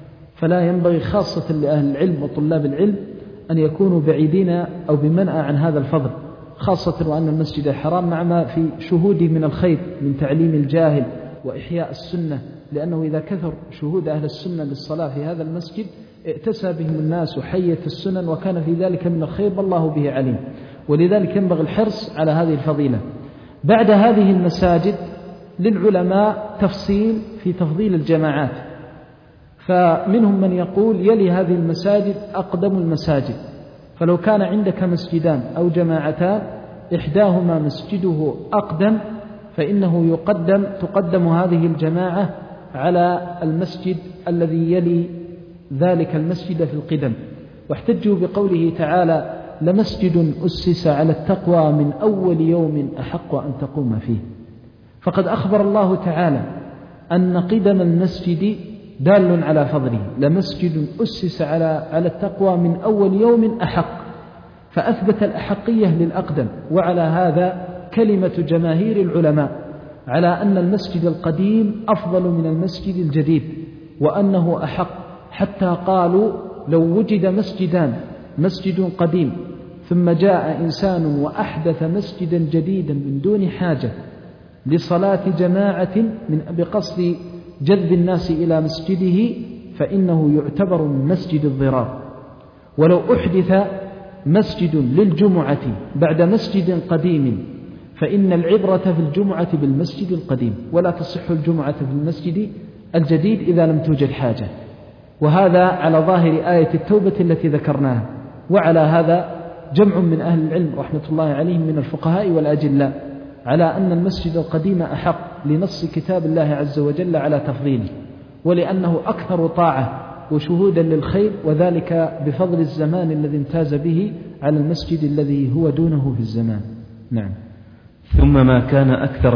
فلا ينبغي خاصة لأهل العلم وطلاب العلم أن يكونوا بعيدين أو بمنأى عن هذا الفضل، خاصة وأن المسجد الحرام مع ما في شهوده من الخير من تعليم الجاهل وإحياء السنة، لأنه إذا كثر شهود أهل السنة للصلاة في هذا المسجد ائتسى بهم الناس وحيت السنن، وكان في ذلك من الخير والله به عليم. ولذلك ينبغي الحرص على هذه الفضيلة. بعد هذه المساجد للعلماء تفصيل في تفضيل الجماعات، فمنهم من يقول يلي هذه المساجد أقدم المساجد، فلو كان عندك مسجدان أو جماعتان إحداهما مسجده أقدم فإنه تقدم هذه الجماعة على المسجد الذي يلي ذلك المسجد في القدم. واحتجوا بقوله تعالى: لمسجد أسس على التقوى من أول يوم أحق أن تقوم فيه. فقد أخبر الله تعالى أن قدم المسجد دال على فضله، لمسجد أسس على التقوى من أول يوم أحق، فأثبت الأحقية للأقدم. وعلى هذا كلمة جماهير العلماء على أن المسجد القديم أفضل من المسجد الجديد وأنه أحق، حتى قالوا لو وجد مسجدان، مسجد قديم ثم جاء إنسان وأحدث مسجدا جديدا من دون حاجة لصلاة جماعة بقصد جذب الناس إلى مسجده فإنه يعتبر من مسجد الضرار. ولو أحدث مسجد للجمعة بعد مسجد قديم فإن العبرة في الجمعة بالمسجد القديم، ولا تصح الجمعة في المسجد الجديد إذا لم توجد حاجة. وهذا على ظاهر آية التوبة التي ذكرناها. وعلى هذا جمع من أهل العلم رحمة الله عليهم من الفقهاء والأجلاء على أن المسجد القديم أحق لنص كتاب الله عز وجل على تفضيله، ولأنه أكثر طاعة وشهودا للخير، وذلك بفضل الزمان الذي امتاز به على المسجد الذي هو دونه في الزمان. نعم. ثم ما كان أكثر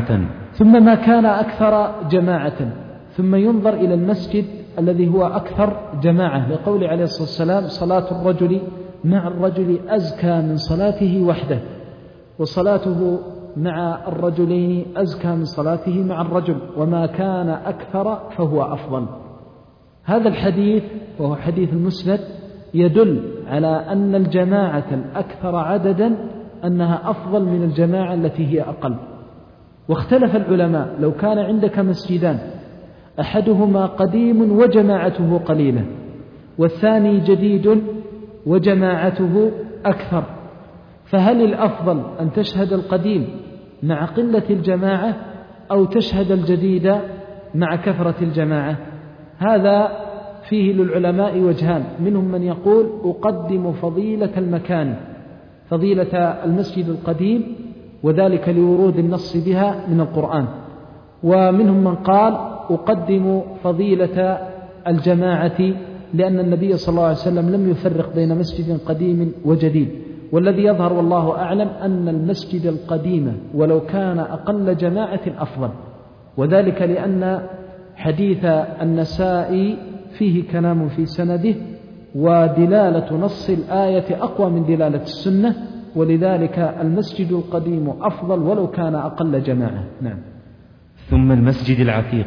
جماعة ثم ينظر إلى المسجد الذي هو أكثر جماعة، لقول عليه الصلاة والسلام: صلاة الرجل مع الرجل أزكى من صلاته وحده، وصلاته مع الرجلين أزكى من صلاته مع الرجل، وما كان أكثر فهو أفضل. هذا الحديث وهو حديث المسند يدل على أن الجماعة الأكثر عددا أنها أفضل من الجماعة التي هي أقل. واختلف العلماء لو كان عندك مسجدان أحدهما قديم وجماعته قليلة والثاني جديد وجماعته أكثر، فهل الأفضل أن تشهد القديم مع قلة الجماعة أو تشهد الجديد مع كثرة الجماعة؟ هذا فيه للعلماء وجهان، منهم من يقول أقدم فضيلة المكان، فضيلة المسجد القديم، وذلك لورود النص بها من القرآن، ومنهم من قال أقدم فضيلة الجماعة، لأن النبي صلى الله عليه وسلم لم يفرق بين مسجد قديم وجديد. والذي يظهر والله أعلم أن المسجد القديم ولو كان أقل جماعة أفضل، وذلك لأن حديث النسائي فيه كلام في سنده، ودلالة نص الآية أقوى من دلالة السنة، ولذلك المسجد القديم أفضل ولو كان أقل جماعة. نعم. ثم المسجد العتيق.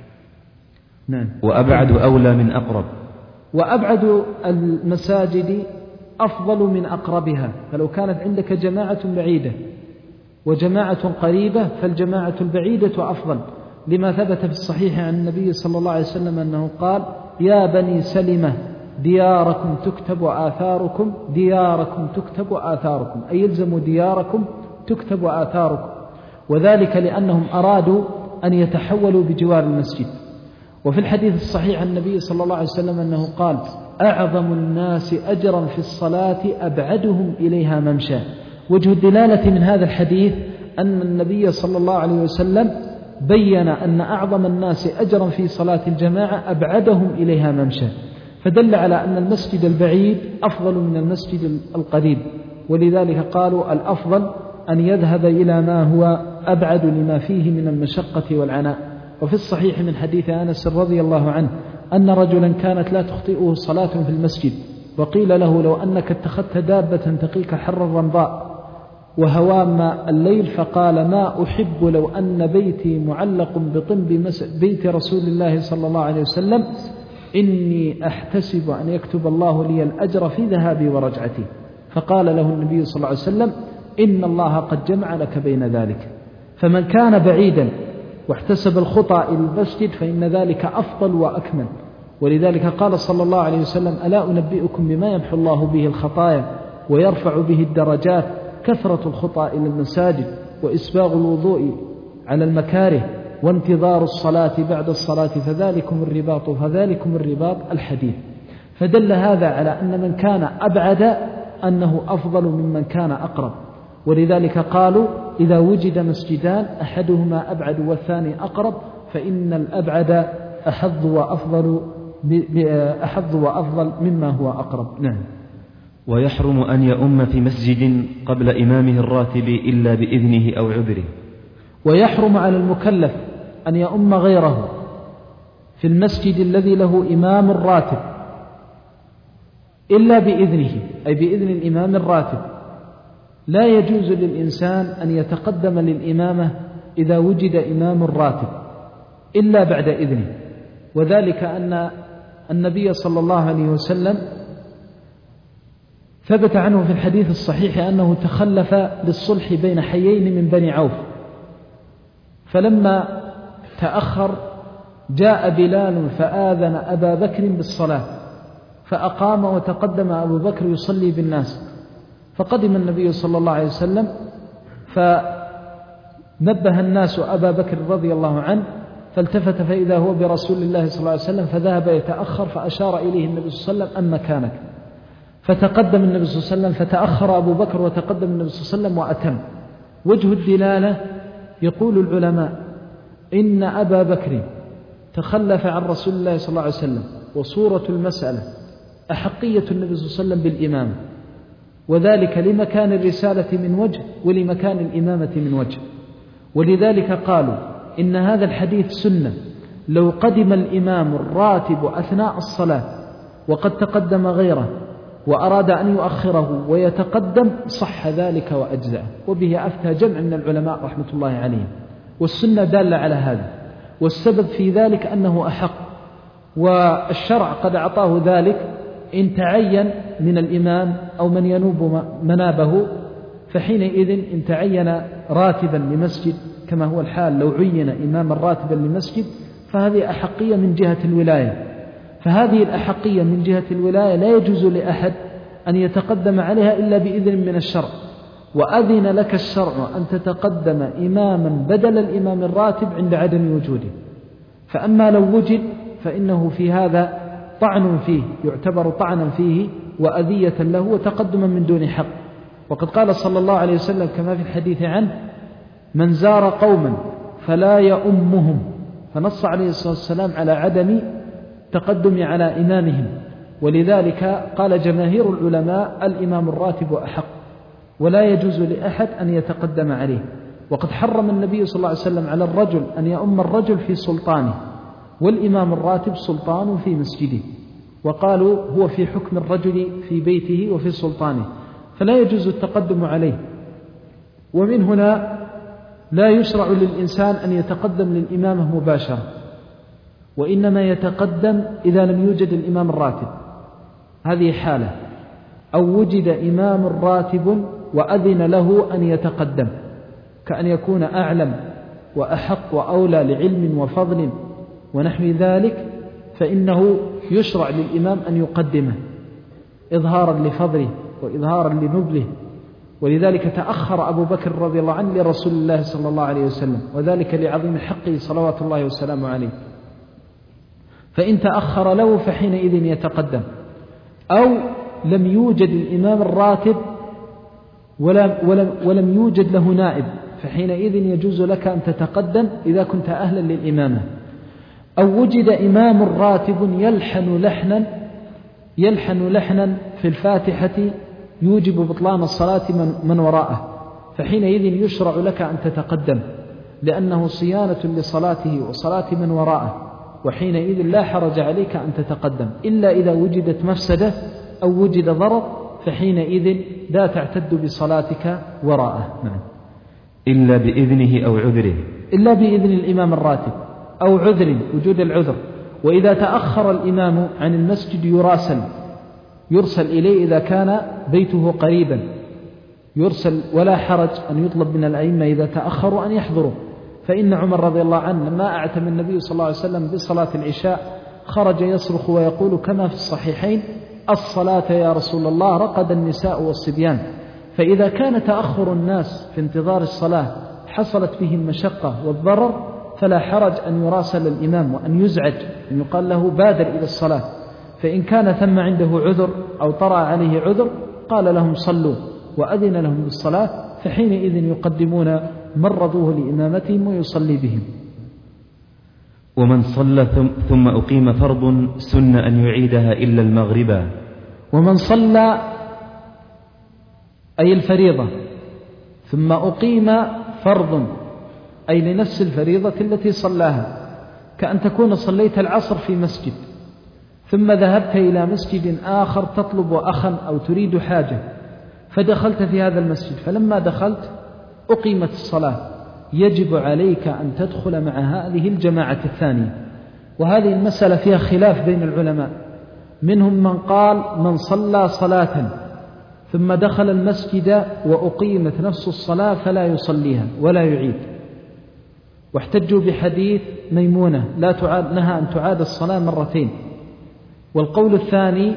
نعم. وأبعد أولى من أقرب. وأبعد المساجد أفضل من أقربها، فلو كانت عندك جماعة بعيدة وجماعة قريبة فالجماعة البعيدة أفضل، لما ثبت في الصحيح عن النبي صلى الله عليه وسلم أنه قال: يا بني سلمة دياركم تكتب آثاركم، دياركم تكتب آثاركم، أي يلزموا دياركم تكتب آثاركم، وذلك لأنهم أرادوا أن يتحولوا بجوار المسجد. وفي الحديث الصحيح عن النبي صلى الله عليه وسلم أنه قال: أعظم الناس أجرا في الصلاة أبعدهم إليها ممشى. وجه الدلالة من هذا الحديث أن النبي صلى الله عليه وسلم بين أن أعظم الناس أجرا في صلاة الجماعة أبعدهم إليها ممشى، فدل على أن المسجد البعيد أفضل من المسجد القريب، ولذلك قالوا الأفضل أن يذهب إلى ما هو أبعد لما فيه من المشقة والعناء. وفي الصحيح من حديث أنس رضي الله عنه أن رجلا كانت لا تخطئه صلاة في المسجد، وقيل له: لو أنك اتخذت دابة تقيك حر الرمضاء وهوام الليل، فقال: ما أحب لو أن بيتي معلق بطنب بيت رسول الله صلى الله عليه وسلم إني أحتسب أن يكتب الله لي الأجر في ذهابي ورجعتي. فقال له النبي صلى الله عليه وسلم إن الله قد جمع لك بين ذلك. فمن كان بعيدا واحتسب الخطى إلى المسجد فإن ذلك أفضل وأكمل. ولذلك قال صلى الله عليه وسلم ألا أنبئكم بما يمحو الله به الخطايا ويرفع به الدرجات كثرة الخطى إلى المساجد وإسباغ الوضوء على المكاره وانتظار الصلاة بعد الصلاة فذلكم الرباط الحديث. فدل هذا على أن من كان أبعد أنه أفضل ممن كان أقرب. ولذلك قالوا إذا وجد مسجدان أحدهما أبعد والثاني أقرب فإن الأبعد أحظ وأفضل مما هو أقرب. نعم. ويحرم أن يؤم في مسجد قبل إمامه الراتب إلا بإذنه أو عذره. ويحرم على المكلف أن يؤم غيره في المسجد الذي له إمام راتب إلا بإذنه، أي بإذن الإمام الراتب. لا يجوز للإنسان أن يتقدم للإمامة إذا وجد إمام راتب إلا بعد إذنه. وذلك أن النبي صلى الله عليه وسلم ثبت عنه في الحديث الصحيح أنه تخلف للصلح بين حيين من بني عوف، فلما تأخر جاء بلال فآذن أبا بكر بالصلاة فأقام وتقدم أبو بكر يصلي بالناس. فقدم النبي صلى الله عليه وسلم فنبه الناس أبا بكر رضي الله عنه فالتفت فإذا هو برسول الله صلى الله عليه وسلم فذهب يتأخر فأشار إليه النبي صلى الله عليه وسلم أن مكانك. فتقدم النبي صلى الله عليه وسلم فتأخر أبو بكر وتقدم النبي صلى الله عليه وسلم وأتم. وجه الدلالة يقول العلماء إن أبا بكر تخلف عن رسول الله صلى الله عليه وسلم، وصورة المسألة أحقية النبي صلى الله عليه وسلم بالإمامة، وذلك لمكان الرسالة من وجه ولمكان الإمامة من وجه. ولذلك قالوا إن هذا الحديث سنة لو قدم الإمام الراتب أثناء الصلاة وقد تقدم غيره وأراد أن يؤخره ويتقدم صح ذلك وأجزأ. وبه أفتى جمع من العلماء رحمة الله عليهم، والسنة دالة على هذا، والسبب في ذلك أنه أحق، والشرع قد أعطاه ذلك إن تعين من الإمام أو من ينوب منابه. فحينئذ إن تعين راتبا لمسجد كما هو الحال لو عين إماما راتبا لمسجد فهذه أحقية من جهة الولاية. فهذه الأحقية من جهة الولاية لا يجوز لأحد أن يتقدم عليها إلا بإذن من الشرع، وأذن لك الشرع أن تتقدم إماما بدل الإمام الراتب عند عدم وجوده. فأما لو وجد فإنه في هذا طعن فيه، يعتبر طعنا فيه وأذية له وتقدما من دون حق. وقد قال صلى الله عليه وسلم كما في الحديث عنه من زار قوما فلا يؤمهم، فنص عليه الصلاة والسلام على عدم تقدم على إمامهم. ولذلك قال جماهير العلماء الإمام الراتب أحق ولا يجوز لأحد أن يتقدم عليه. وقد حرم النبي صلى الله عليه وسلم على الرجل أن يؤم الرجل في سلطانه، والإمام الراتب سلطان في مسجده، وقالوا هو في حكم الرجل في بيته وفي سلطانه، فلا يجوز التقدم عليه. ومن هنا لا يشرع للإنسان أن يتقدم للإمامة مباشرة، وإنما يتقدم إذا لم يوجد الإمام الراتب، هذه حالة، أو وجد إمام راتب وأذن له أن يتقدم، كأن يكون أعلم وأحق وأولى لعلم وفضل ونحو ذلك، فإنه يشرع للإمام أن يقدمه إظهارا لفضله وإظهارا لنبله. ولذلك تأخر أبو بكر رضي الله عنه لرسول الله صلى الله عليه وسلم، وذلك لعظيم حقه صلوات الله وسلامه عليه. فإن تأخر له فحينئذ يتقدم، أو لم يوجد الإمام الراتب ولم يوجد له نائب، فحينئذ يجوز لك أن تتقدم إذا كنت أهلا للإمامة. أو وجد إمام راتب يلحن لحنا في الفاتحة يوجب بطلان الصلاة من وراءه، فحينئذ يشرع لك أن تتقدم، لأنه صيانة لصلاته وصلاة من وراءه، وحينئذ لا حرج عليك أن تتقدم، إلا إذا وجدت مفسدة أو وجد ضرر، فحينئذ لا تعتد بصلاتك وراءه. نعم. إلا بإذنه أو عذره، إلا بإذن الإمام الراتب أو عذر، وجود العذر. وإذا تأخر الإمام عن المسجد يرسل إليه إذا كان بيته قريبا، يرسل، ولا حرج أن يطلب من الأئمة إذا تأخروا أن يحضروا. فإن عمر رضي الله عنه لما أعتم النبي صلى الله عليه وسلم بصلاة العشاء خرج يصرخ ويقول كما في الصحيحين: الصلاة يا رسول الله، رقد النساء والصبيان. فإذا كان تأخر الناس في انتظار الصلاة حصلت به المشقة والضرر فلا حرج أن يراسل الإمام وأن يزعج، أن يقال له بادر إلى الصلاة. فإن كان ثم عنده عذر أو طرأ عليه عذر قال لهم صلوا وأذن لهم بالصلاة، فحينئذ يقدمون من رضوه لإمامتهم ويصلي بهم. ومن صلى ثم أقيم فرض سن أن يعيدها إلا المغرب. ومن صلى أي الفريضة ثم أقيم فرض أي لنفس الفريضة التي صلاها، كأن تكون صليت العصر في مسجد ثم ذهبت إلى مسجد آخر تطلب أخا أو تريد حاجة، فدخلت في هذا المسجد، فلما دخلت أقيمت الصلاة، يجب عليك أن تدخل مع هذه الجماعة الثانية. وهذه المسألة فيها خلاف بين العلماء، منهم من قال من صلى صلاة ثم دخل المسجد وأقيمت نفس الصلاة فلا يصليها ولا يعيد، واحتجوا بحديث ميمونة لا تعاد، نهى أن تعاد الصلاة مرتين. والقول الثاني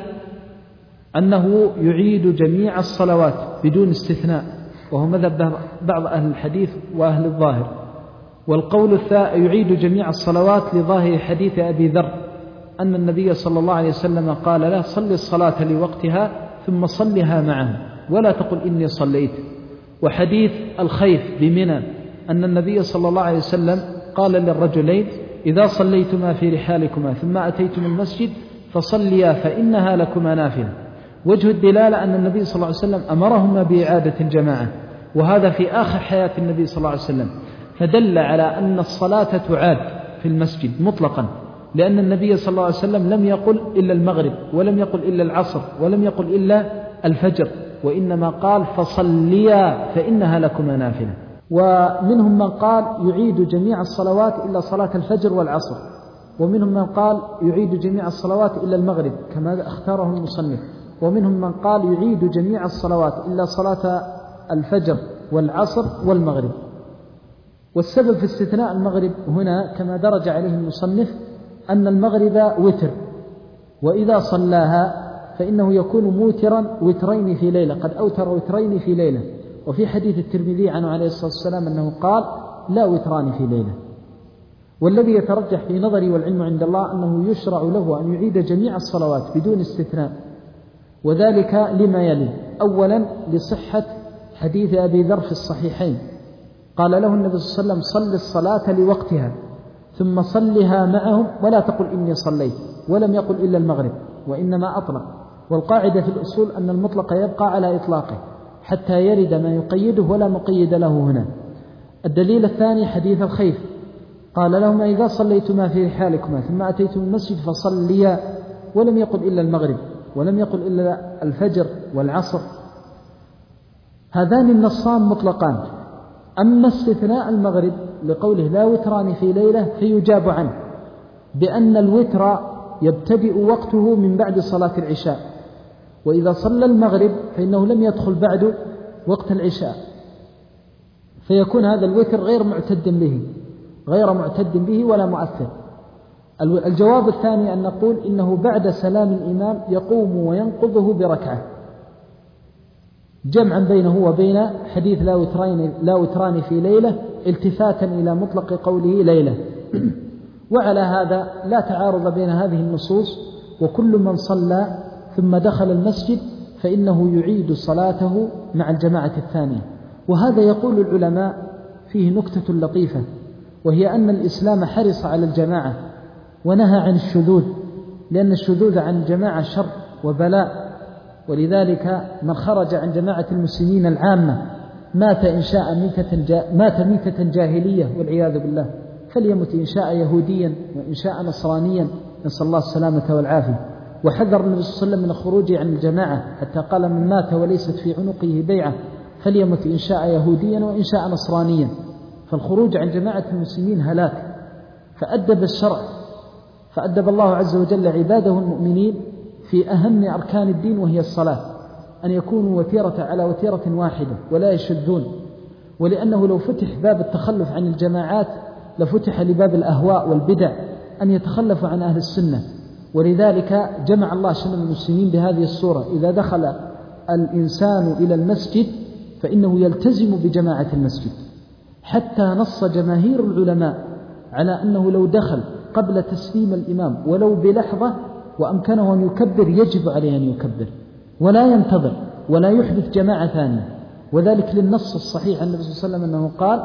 أنه يعيد جميع الصلوات بدون استثناء، وهو مذهب بعض أهل الحديث وأهل الظاهر. والقول الثاني يعيد جميع الصلوات لظاهر حديث أبي ذر أن النبي صلى الله عليه وسلم قال له: صل الصلاة لوقتها ثم صلها معه ولا تقل إني صليت. وحديث الخيف بمنى أن النبي صلى الله عليه وسلم قال للرجلين: إذا صليتما في رحالكما ثم أتيتم المسجد فصليا فإنها لكما نافلة. وجه الدلالة أن النبي صلى الله عليه وسلم أمرهما بإعادة الجماعة، وهذا في آخر حياة النبي صلى الله عليه وسلم، فدل على أن الصلاة تعاد في المسجد مطلقا، لأن النبي صلى الله عليه وسلم لم يقل إلا المغرب ولم يقل إلا العصر ولم يقل إلا الفجر، وإنما قال فصليا فإنها لكما نافلة. ومنهم من قال يعيد جميع الصلوات إلا صلاة الفجر والعصر، ومنهم من قال يعيد جميع الصلوات إلا المغرب كما اختاره المصنف، ومنهم من قال يعيد جميع الصلوات إلا صلاة الفجر والعصر والمغرب. والسبب في استثناء المغرب هنا كما درج عليه المصنف أن المغرب وتر، وإذا صلاها فإنه يكون موترا وترين في ليلة، قد أوتر وترين في ليلة. وفي حديث الترمذي عنه عليه الصلاة والسلام أنه قال: لا وتران في ليلة. والذي يترجح في نظري والعلم عند الله أنه يشرع له أن يعيد جميع الصلوات بدون استثناء، وذلك لما يلي: أولا لصحة حديث أبي ذر في الصحيحين، قال له النبي صلى الله عليه وسلم: صل الصلاة لوقتها ثم صلها معهم ولا تقل إني صليت، ولم يقل إلا المغرب وإنما أطلق. والقاعدة في الأصول أن المطلق يبقى على إطلاقه حتى يرد ما يقيده ولا مقيد له هنا. الدليل الثاني حديث الخيف، قال لهما: إذا صليتما في رحالكما ثم أتيتم المسجد فصليا، ولم يقل إلا المغرب ولم يقل إلا الفجر والعصر. هذان النصان مطلقان. أما استثناء المغرب لقوله لا وتران في ليلة فيجاب عنه بأن الوتر يبتدئ وقته من بعد صلاة العشاء، وإذا صلى المغرب فإنه لم يدخل بعد وقت العشاء، فيكون هذا الوتر غير معتد به ولا مؤثر. الجواب الثاني أن نقول إنه بعد سلام الإمام يقوم وينقضه بركعة، جمعا بينه وبين حديث لا وتران في ليلة، التفاتا إلى مطلق قوله ليلة. وعلى هذا لا تعارض بين هذه النصوص، وكل من صلى ثم دخل المسجد فإنه يعيد صلاته مع الجماعة الثانية. وهذا يقول العلماء فيه نكتة لطيفة، وهي أن الإسلام حرص على الجماعة ونهى عن الشذوذ، لأن الشذوذ عن الجماعة شر وبلاء، ولذلك من خرج عن جماعة المسلمين العامة مات ميتة جاهلية والعياذ بالله، فليمت إن شاء يهوديا وإن شاء نصرانيا، نسأل الله السلامة والعافية. وحذر النبي صلى الله عليه وسلم من الخروج عن الجماعة حتى قال: من مات وليست في عنقه بيعة فليمت إن شاء يهوديا وإن شاء نصرانيا. فالخروج عن جماعة المسلمين هلاك، فأدب الشرع فأدب الله عز وجل عباده المؤمنين في أهم أركان الدين وهي الصلاة، أن يكونوا وتيرة على وتيرة واحدة ولا يشذون، ولأنه لو فتح باب التخلف عن الجماعات لفتح لباب الأهواء والبدع أن يتخلفوا عن أهل السنة. ولذلك جمع الله شمل المسلمين بهذه الصورة: إذا دخل الإنسان إلى المسجد فإنه يلتزم بجماعة المسجد، حتى نص جماهير العلماء على أنه لو دخل قبل تسليم الإمام ولو بلحظة وأمكنه أن يكبر يجب عليه أن يكبر ولا ينتظر ولا يحدث جماعة ثانية، وذلك للنص الصحيح عن النبي صلى الله عليه وسلم أنه قال: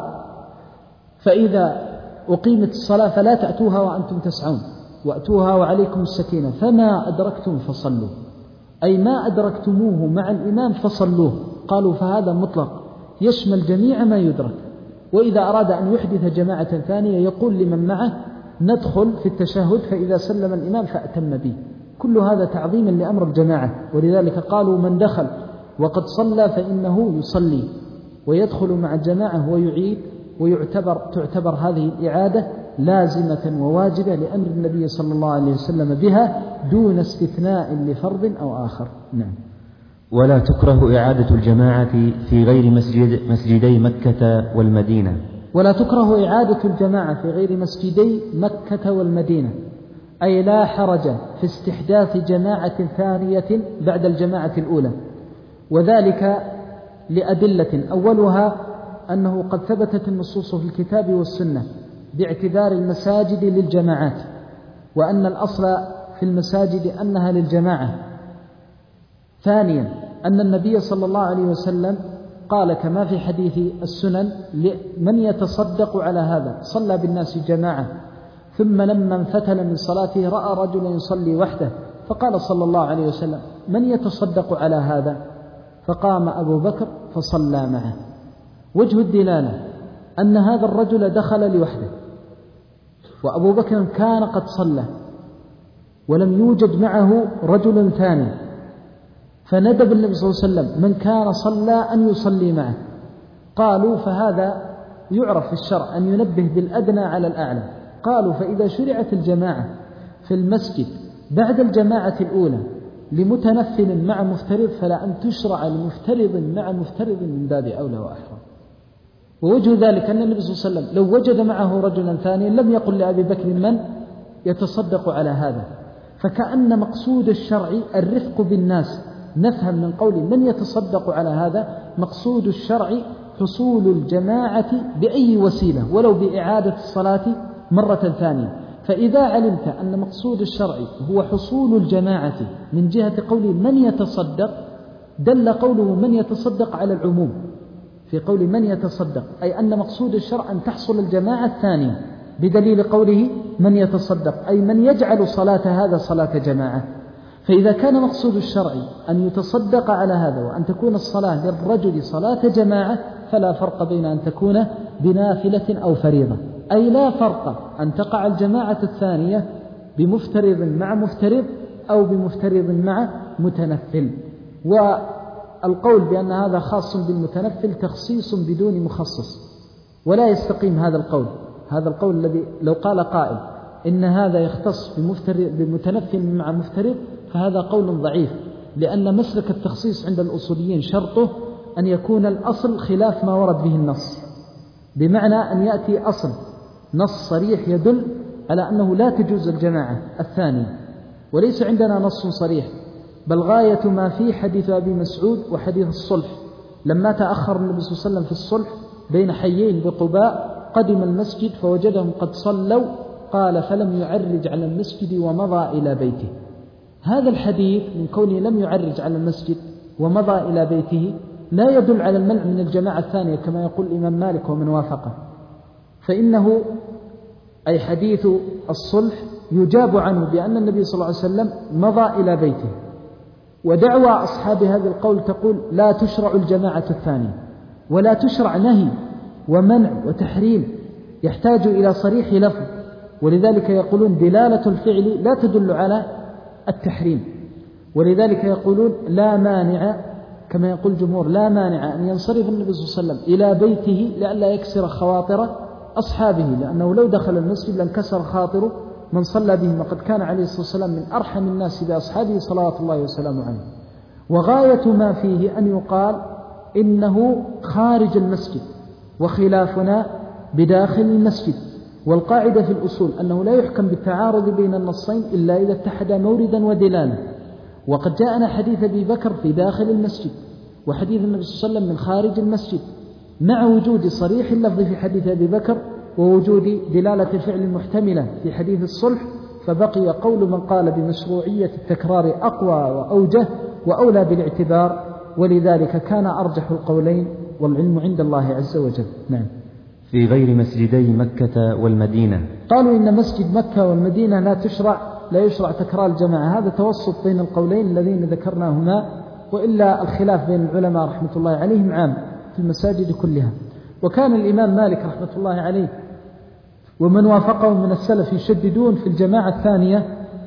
فإذا أقيمت الصلاة فلا تأتوها وأنتم تسعون وأتوها وعليكم السكينة، فما أدركتم فصلوا، أي ما أدركتموه مع الإمام فصلوه. قالوا فهذا مطلق يشمل جميع ما يدرك، وإذا أراد أن يحدث جماعة ثانية يقول لمن معه: ندخل في التشهد فإذا سلم الإمام فأتم به. كل هذا تعظيما لأمر الجماعة، ولذلك قالوا: من دخل وقد صلى فإنه يصلي ويدخل مع الجماعة ويعيد، تعتبر هذه الإعادة لازمة وواجبة لأمر النبي صلى الله عليه وسلم بها دون استثناء لفرض أو آخر. نعم. ولا تكره إعادة الجماعة في غير مسجدي مكة والمدينة. ولا تكره إعادة الجماعة في غير مسجدي مكة والمدينة، أي لا حرج في استحداث جماعة ثانية بعد الجماعة الأولى، وذلك لأدلة: أولها أنه قد ثبتت النصوص في الكتاب والسنة باعتبار المساجد للجماعات، وأن الأصل في المساجد أنها للجماعة. ثانيا أن النبي صلى الله عليه وسلم قال كما في حديث السنن: من يتصدق على هذا؟ صلى بالناس جماعة، ثم لما انفتل من صلاته رأى رجلا يصلي وحده، فقال صلى الله عليه وسلم: من يتصدق على هذا؟ فقام أبو بكر فصلى معه. وجه الدلالة أن هذا الرجل دخل لوحده، وأبو بكر كان قد صلى ولم يوجد معه رجل ثاني، فندب النبي صلى الله عليه وسلم من كان صلى أن يصلي معه. قالوا فهذا يعرف في الشرع أن ينبه بالأدنى على الأعلى. قالوا فإذا شرعت الجماعة في المسجد بعد الجماعة الأولى لمتنفل مع مفترض، فلا أن تشرع لمفترض مع مفترض من باب أولى وأحرى. ووجه ذلك أن النبي صلى الله عليه وسلم لو وجد معه رجلا ثانيا لم يقل لأبي بكر: من يتصدق على هذا؟ فكأن مقصود الشرع الرفق بالناس. نفهم من قول من يتصدق على هذا مقصود الشرع حصول الجماعة بأي وسيلة ولو بإعادة الصلاة مرة ثانية. فإذا علمت أن مقصود الشرع هو حصول الجماعة من جهة قول من يتصدق، دل قوله من يتصدق على العموم في قول من يتصدق، أي أن مقصود الشرع أن تحصل الجماعة الثانية، بدليل قوله من يتصدق أي من يجعل صلاة هذا صلاة جماعة. فإذا كان مقصود الشرع أن يتصدق على هذا وأن تكون الصلاة للرجل صلاة جماعة، فلا فرق بين أن تكون بنافلة أو فريضة، أي لا فرق أن تقع الجماعة الثانية بمفترض مع مفترض أو بمفترض مع متنفل. والقول بأن هذا خاص بالمتنفل تخصيص بدون مخصص، ولا يستقيم هذا القول. هذا القول الذي لو قال قائل إن هذا يختص بمتنفل مع مفترض فهذا قول ضعيف، لأن مسلك التخصيص عند الأصوليين شرطه أن يكون الأصل خلاف ما ورد به النص، بمعنى أن يأتي أصل نص صريح يدل على أنه لا تجوز الجماعة الثانية، وليس عندنا نص صريح، بل غاية ما في حديث أبي مسعود وحديث الصلح. لما تأخر النبي صلى الله عليه وسلم في الصلح بين حيين بقباء قدم المسجد فوجدهم قد صلوا، قال فلم يعرج على المسجد ومضى إلى بيته. هذا الحديث من كونه لم يعرج على المسجد ومضى إلى بيته لا يدل على المنع من الجماعة الثانية كما يقول الإمام مالك ومن وافقه، فإنه أي حديث الصلح يجاب عنه بأن النبي صلى الله عليه وسلم مضى إلى بيته. ودعوى أصحاب هذا القول تقول لا تشرع الجماعة الثانية، ولا تشرع نهي ومنع وتحريم يحتاج إلى صريح لفظ، ولذلك يقولون دلالة الفعل لا تدل على التحريم، ولذلك يقولون لا مانع كما يقول الجمهور لا مانع أن ينصرف النبي صلى الله عليه وسلم إلى بيته لئلا يكسر خواطر أصحابه، لأنه لو دخل المسجد لانكسر خاطر من صلى بهم، وقد كان عليه الصلاة والسلام من أرحم الناس بأصحابه صلوات الله وسلامه عليه. وغاية ما فيه أن يقال إنه خارج المسجد، وخلافنا بداخل المسجد. والقاعدة في الأصول أنه لا يحكم بالتعارض بين النصين إلا إذا اتحدا موردا ودلالة. وقد جاءنا حديث أبي بكر في داخل المسجد، وحديث النبي صلى الله عليه وسلم من خارج المسجد، مع وجود صريح اللفظ في حديث أبي بكر ووجود دلالة الفعل المحتملة في حديث الصلح، فبقي قول من قال بمشروعية التكرار أقوى وأوجه وأولى بالاعتبار، ولذلك كان أرجح القولين، والعلم عند الله عز وجل. نعم. في غير مسجدي مكة والمدينة. قالوا إن مسجد مكة والمدينة لا يشرع تكرار الجماعة. هذا توسط بين القولين اللذين ذكرناهما، وإلا الخلاف بين العلماء رحمة الله عليهم عام في المساجد كلها. وكان الإمام مالك رحمة الله عليه ومن وافقه من السلف يشددون في الجماعة الثانية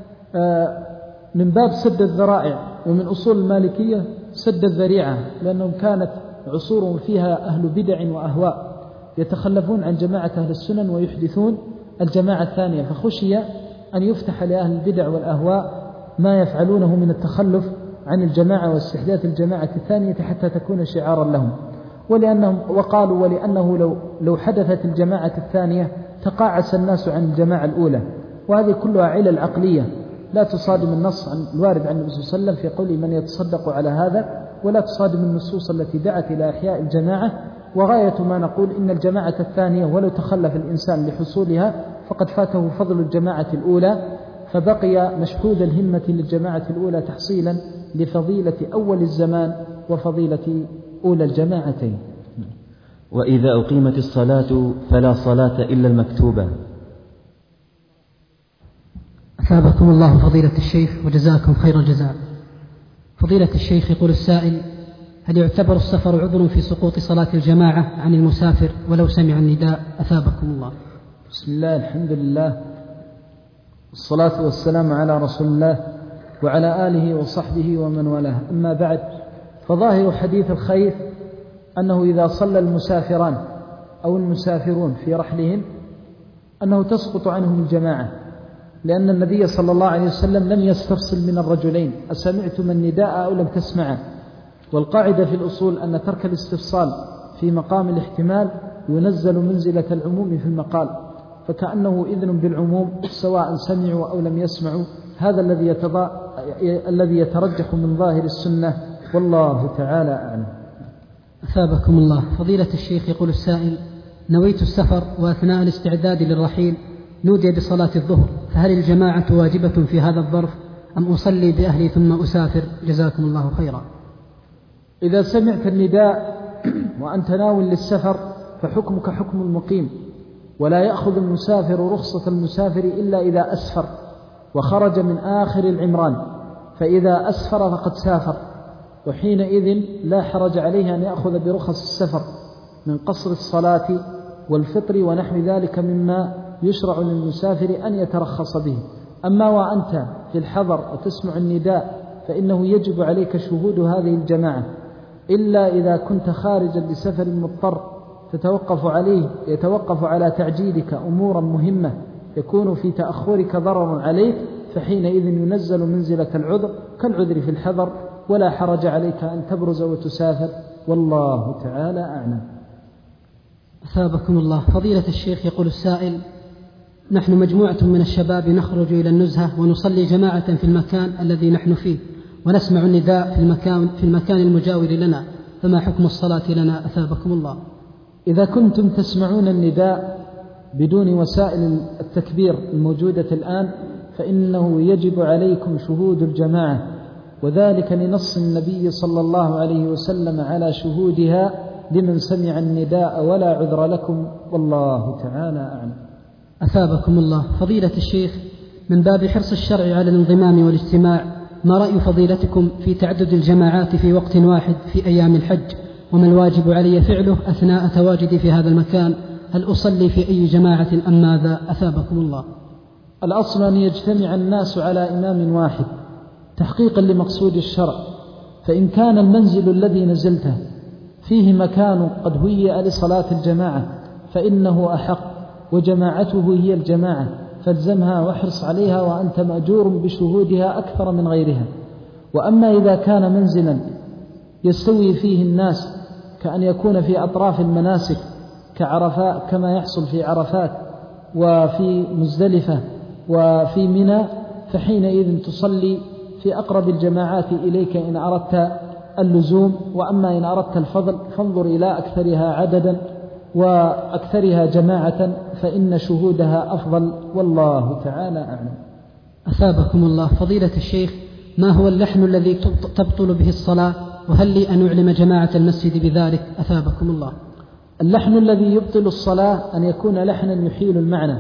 من باب سد الذرائع، ومن أصول المالكية سد الذريعة، لأنهم كانت عصورهم فيها أهل بدع وأهواء يتخلفون عن جماعة أهل السنن ويحدثون الجماعة الثانية، فخشي أن يفتح لأهل البدع والأهواء ما يفعلونه من التخلف عن الجماعة واستحداث الجماعة الثانية حتى تكون شعارا لهم. ولأنه لو حدثت الجماعة الثانية تقاعس الناس عن الجماعة الأولى، وهذه كلها علل عقلية لا تصادم النص الوارد عن النبي صلى الله عليه وسلم في قوله من يتصدق على هذا، ولا تصادم النصوص التي دعت إلى إحياء الجماعة. وغاية ما نقول إن الجماعة الثانية ولو تخلف الإنسان لحصولها فقد فاته فضل الجماعة الأولى، فبقي مشحوذ الهمة للجماعة الأولى تحصيلا لفضيلة أول الزمان وفضيلة أولى الجماعتين. وإذا أقيمت الصلاة فلا صلاة إلا المكتوبة. أثابكم الله فضيلة الشيخ وجزاكم خير الجزاء. فضيلة الشيخ يقول السائل: هل يعتبر السفر عذر في سقوط صلاة الجماعة عن المسافر ولو سمع النداء؟ أثابكم الله. بسم الله، الحمد لله، والصلاة والسلام على رسول الله وعلى آله وصحبه ومن والاه. أما بعد، فظاهر حديث الخير أنه إذا صلى المسافران أو المسافرون في رحلهم أنه تسقط عنهم الجماعة، لأن النبي صلى الله عليه وسلم لم يستفصل من الرجلين أسمعتم النداء أو لم تسمعا. والقاعدة في الأصول أن ترك الاستفصال في مقام الاحتمال ينزل منزلة العموم في المقال، فكأنه إذن بالعموم سواء سمعوا أو لم يسمعوا. هذا الذي يترجح من ظاهر السنة، والله تعالى أعلم. أثابكم الله. فضيلة الشيخ يقول السائل: نويت السفر وأثناء الاستعداد للرحيل نودي بصلاة الظهر، فهل الجماعة واجبة في هذا الظرف أم أصلي بأهلي ثم أسافر؟ جزاكم الله خيرا. إذا سمعت النداء وأنت ناوي للسفر فحكمك حكم المقيم، ولا يأخذ المسافر رخصة المسافر إلا إذا أسفر وخرج من آخر العمران، فإذا أسفر فقد سافر، وحينئذ لا حرج عليه أن يأخذ برخص السفر من قصر الصلاة والفطر ونحو ذلك مما يشرع للمسافر أن يترخص به. أما وأنت في الحضر وتسمع النداء فإنه يجب عليك شهود هذه الجماعة، إلا إذا كنت خارجا لسفر مضطر يتوقف على تعجيلك أمورا مهمة يكون في تأخرك ضرر عليك، فحينئذ ينزل منزلة العذر كالعذر في الحضر، ولا حرج عليك أن تبرز وتسافر، والله تعالى أعلم. أثابكم الله. فضيلة الشيخ يقول السائل: نحن مجموعة من الشباب نخرج إلى النزهة ونصلي جماعة في المكان الذي نحن فيه، ونسمع النداء في المكان المجاور لنا، فما حكم الصلاة لنا؟ أثابكم الله. إذا كنتم تسمعون النداء بدون وسائل التكبير الموجودة الآن فإنه يجب عليكم شهود الجماعة، وذلك لنص النبي صلى الله عليه وسلم على شهودها لمن سمع النداء ولا عذر لكم، والله تعالى أعلم. أثابكم الله. فضيلة الشيخ، من باب حرص الشرع على الانضمام والاجتماع، ما رأي فضيلتكم في تعدد الجماعات في وقت واحد في أيام الحج؟ وما الواجب علي فعله أثناء تواجدي في هذا المكان؟ هل أصلي في أي جماعة أم ماذا؟ أثابكم الله. الأصل أن يجتمع الناس على إمام واحد تحقيقا لمقصود الشرع، فإن كان المنزل الذي نزلته فيه مكان قد هيئ لصلاة الجماعة فإنه أحق، وجماعته هي الجماعة، فالزمها واحرص عليها وأنت مأجور بشهودها أكثر من غيرها. وأما إذا كان منزلا يستوي فيه الناس كأن يكون في أطراف المناسك كعرفات كما يحصل في عرفات وفي مزدلفة وفي منى، فحينئذ تصلي في أقرب الجماعات إليك إن أردت اللزوم. وأما إن أردت الفضل فانظر إلى أكثرها عددا وأكثرها جماعة فإن شهودها أفضل، والله تعالى أعلم. أثابكم الله فضيلة الشيخ، ما هو اللحن الذي تبطل به الصلاة، وهل لي أن أعلم جماعة المسجد بذلك؟ أثابكم الله. اللحن الذي يبطل الصلاة أن يكون لحنا يحيل المعنى،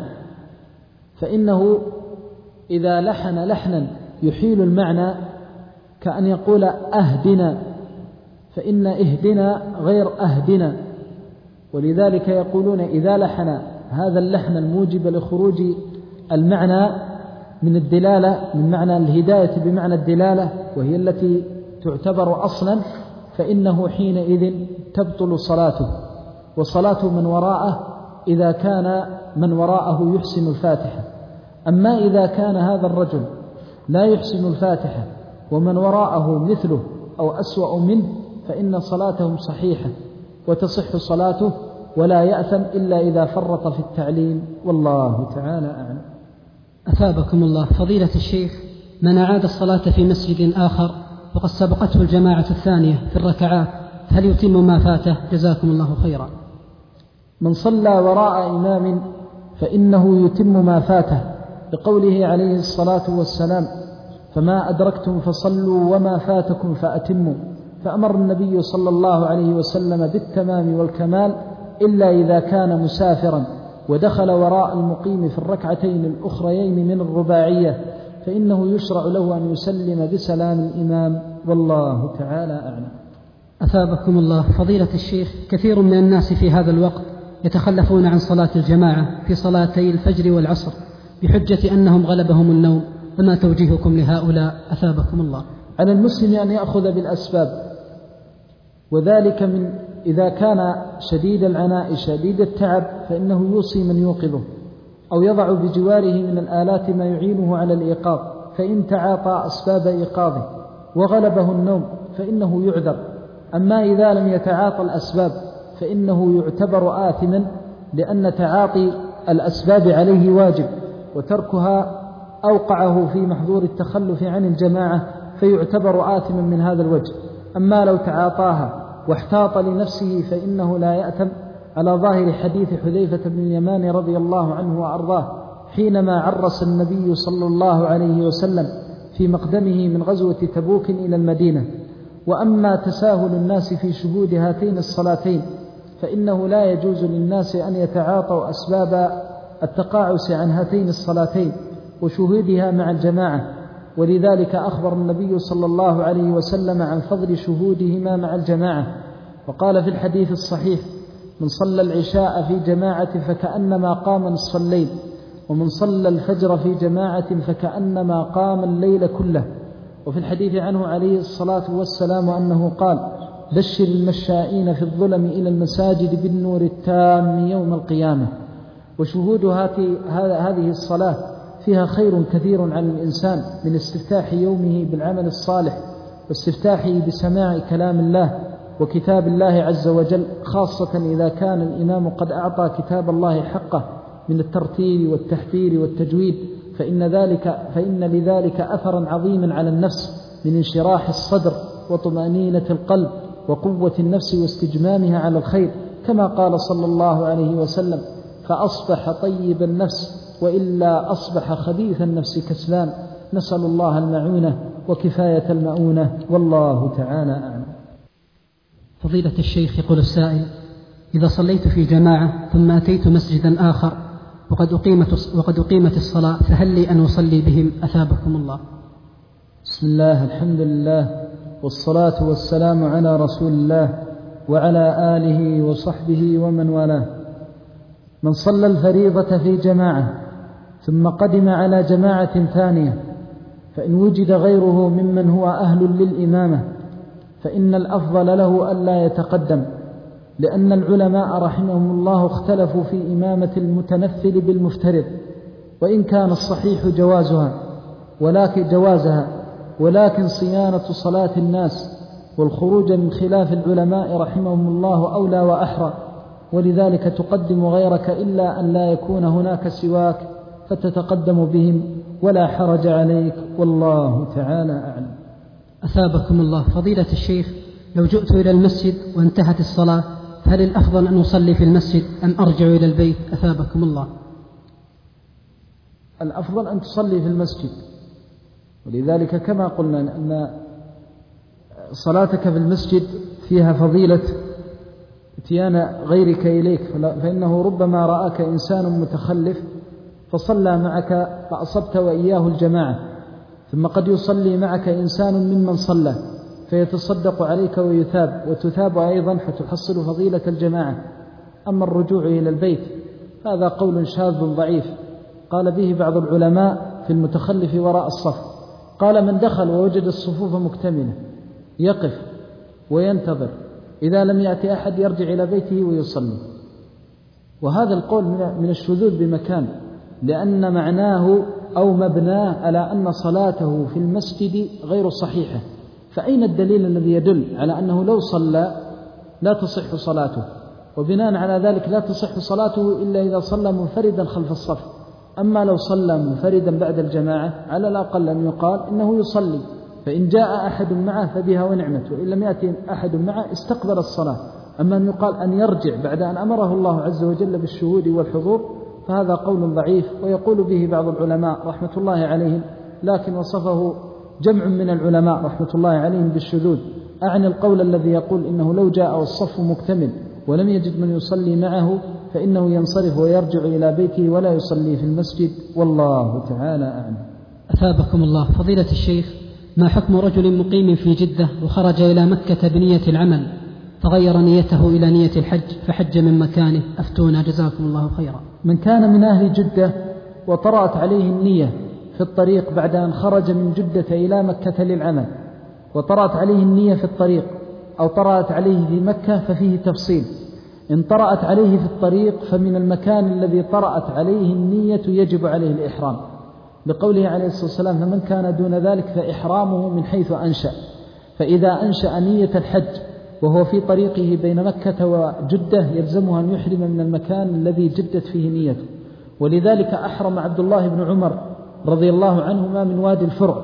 فإنه إذا لحن لحنا يحيل المعنى كأن يقول أهدنا، فإن اهدنا غير أهدنا، ولذلك يقولون إذا لحن هذا اللحن الموجب لخروج المعنى من الدلالة من معنى الهداية بمعنى الدلالة وهي التي تعتبر أصلا، فإنه حينئذ تبطل صلاته وصلاة من وراءه إذا كان من وراءه يحسن الفاتحة. أما إذا كان هذا الرجل لا يحسن الفاتحة ومن وراءه مثله أو أسوأ منه فإن صلاتهم صحيحة وتصح صلاته ولا يأثم إلا إذا فرط في التعليم، والله تعالى أعلم. أثابكم الله فضيلة الشيخ، من أعاد الصلاة في مسجد آخر وقد سبقته الجماعة الثانية في الركعات هل يتم ما فاته؟ جزاكم الله خيرا. من صلى وراء إمام فإنه يتم ما فاته بقوله عليه الصلاة والسلام: فما أدركتم فصلوا وما فاتكم فأتموا. فأمر النبي صلى الله عليه وسلم بالتمام والكمال إلا إذا كان مسافرا ودخل وراء المقيم في الركعتين الأخريين من الرباعية فإنه يشرع له أن يسلم بسلام الإمام، والله تعالى أعلم. أثابكم الله فضيلة الشيخ، كثير من الناس في هذا الوقت يتخلفون عن صلاة الجماعة في صلاتي الفجر والعصر بحجة أنهم غلبهم النوم، فما توجيهكم لهؤلاء؟ أثابكم الله. على المسلم أن يأخذ بالأسباب، وذلك من إذا كان شديد العناء شديد التعب فإنه يوصي من يوقظه أو يضع بجواره من الآلات ما يعينه على الإيقاظ، فإن تعاطى أسباب إيقاظه وغلبه النوم فإنه يعذر. أما إذا لم يتعاطى الأسباب فإنه يعتبر آثما، لأن تعاطي الأسباب عليه واجب وتركها أوقعه في محظور التخلف عن الجماعة فيعتبر آثما من هذا الوجه. أما لو تعاطاها واحتاط لنفسه فإنه لا يأثم، على ظاهر حديث حذيفة بن اليمان رضي الله عنه وأرضاه حينما عرس النبي صلى الله عليه وسلم في مقدمه من غزوة تبوك إلى المدينة. وأما تساهل الناس في شهود هاتين الصلاتين فإنه لا يجوز للناس أن يتعاطوا أسباب التقاعس عن هاتين الصلاتين وشهودها مع الجماعة، ولذلك أخبر النبي صلى الله عليه وسلم عن فضل شهودهما مع الجماعة، وقال في الحديث الصحيح: من صلى العشاء في جماعة فكأنما قام نصف الليل، ومن صلى الفجر في جماعة فكأنما قام الليل كله. وفي الحديث عنه عليه الصلاة والسلام أنه قال: بشر المشائين في الظلم إلى المساجد بالنور التام يوم القيامة. وشهود هذه الصلاة فيها خير كثير على الإنسان من استفتاح يومه بالعمل الصالح واستفتاحه بسماع كلام الله وكتاب الله عز وجل، خاصة إذا كان الإمام قد أعطى كتاب الله حقه من الترتيل والتحفير والتجويد، فإن لذلك أثرا عظيما على النفس من انشراح الصدر وطمأنينة القلب وقوة النفس واستجمامها على الخير، كما قال صلى الله عليه وسلم: فأصبح طيب النفس وإلا أصبح خبيث النفس كسلان. نسأل الله المعونة وكفاية المؤونة، والله تعالى أعلم. فضيلة الشيخ، يقول السائل: إذا صليت في جماعة ثم أتيت مسجدا آخر وقد أقيمت الصلاة فهل لي أن أصلي بهم؟ أثابكم الله. بسم الله، الحمد لله، والصلاة والسلام على رسول الله وعلى آله وصحبه ومن والاه. من صلى الفريضة في جماعة ثم قدم على جماعة ثانية فإن وجد غيره ممن هو أهل للإمامة فإن الأفضل له ألا يتقدم، لأن العلماء رحمهم الله اختلفوا في إمامة المتنفل بالمفترض، وإن كان الصحيح جوازها ولكن صيانة صلاة الناس والخروج من خلاف العلماء رحمهم الله أولى وأحرى، ولذلك تقدم غيرك إلا أن لا يكون هناك سواك فتتقدم بهم ولا حرج عليك، والله تعالى أعلم. أثابكم الله. فضيلة الشيخ، لو جئت إلى المسجد وانتهت الصلاة فهل الأفضل أن أصلي في المسجد أم أرجع إلى البيت؟ أثابكم الله. الأفضل أن تصلي في المسجد، ولذلك كما قلنا أن صلاتك في المسجد فيها فضيلة اتيان غيرك إليك، فإنه ربما رآك إنسان متخلف فصلى معك فأصبت وإياه الجماعة، ثم قد يصلي معك إنسان ممن صلى فيتصدق عليك وتثاب أيضا فتحصل فضيلة الجماعة. أما الرجوع إلى البيت هذا قول شاذ ضعيف قال به بعض العلماء في المتخلف وراء الصف، قال من دخل ووجد الصفوف مكتملة يقف وينتظر، إذا لم يأتي أحد يرجع إلى بيته ويصلي. وهذا القول من الشذوذ بمكان، لأن معناه أو مبناه على أن صلاته في المسجد غير صحيحة، فأين الدليل الذي يدل على أنه لو صلى لا تصح صلاته؟ وبناء على ذلك لا تصح صلاته إلا إذا صلى منفردا خلف الصف. أما لو صلى منفردا بعد الجماعة على الأقل أن يقال إنه يصلي، فإن جاء أحد معه فبها ونعمت، وإن لم يأتي أحد معه استقبل الصلاة. أما أن يقال أن يرجع بعد أن أمره الله عز وجل بالشهود والحضور فهذا قول ضعيف، ويقول به بعض العلماء رحمة الله عليهم، لكن وصفه جمع من العلماء رحمة الله عليهم بالشذوذ. أعني القول الذي يقول إنه لو جاء والصف مكتمل ولم يجد من يصلي معه فإنه ينصرف ويرجع إلى بيته ولا يصلي في المسجد، والله تعالى أعلم. أثابكم الله. فضيلة الشيخ، ما حكم رجل مقيم في جدة وخرج إلى مكة بنية العمل فغير نيته إلى نية الحج فحج من مكانه؟ أفتونا جزاكم الله خيرا. من كان من أهل جدة وطرأت عليه النية في الطريق بعد أن خرج من جدة إلى مكة للعمل، وطرأت عليه النية في الطريق أو طرأت عليه في مكة ففيه تفصيل. إن طرأت عليه في الطريق فمن المكان الذي طرأت عليه النية يجب عليه الإحرام، لقوله عليه الصلاة والسلام فمن كان دون ذلك فإحرامه من حيث أنشأ. فإذا أنشأ نية الحج وهو في طريقه بين مكة وجدة يلزمه أن يحرم من المكان الذي جدت فيه نيته، ولذلك أحرم عبد الله بن عمر رضي الله عنهما من وادي الفرع،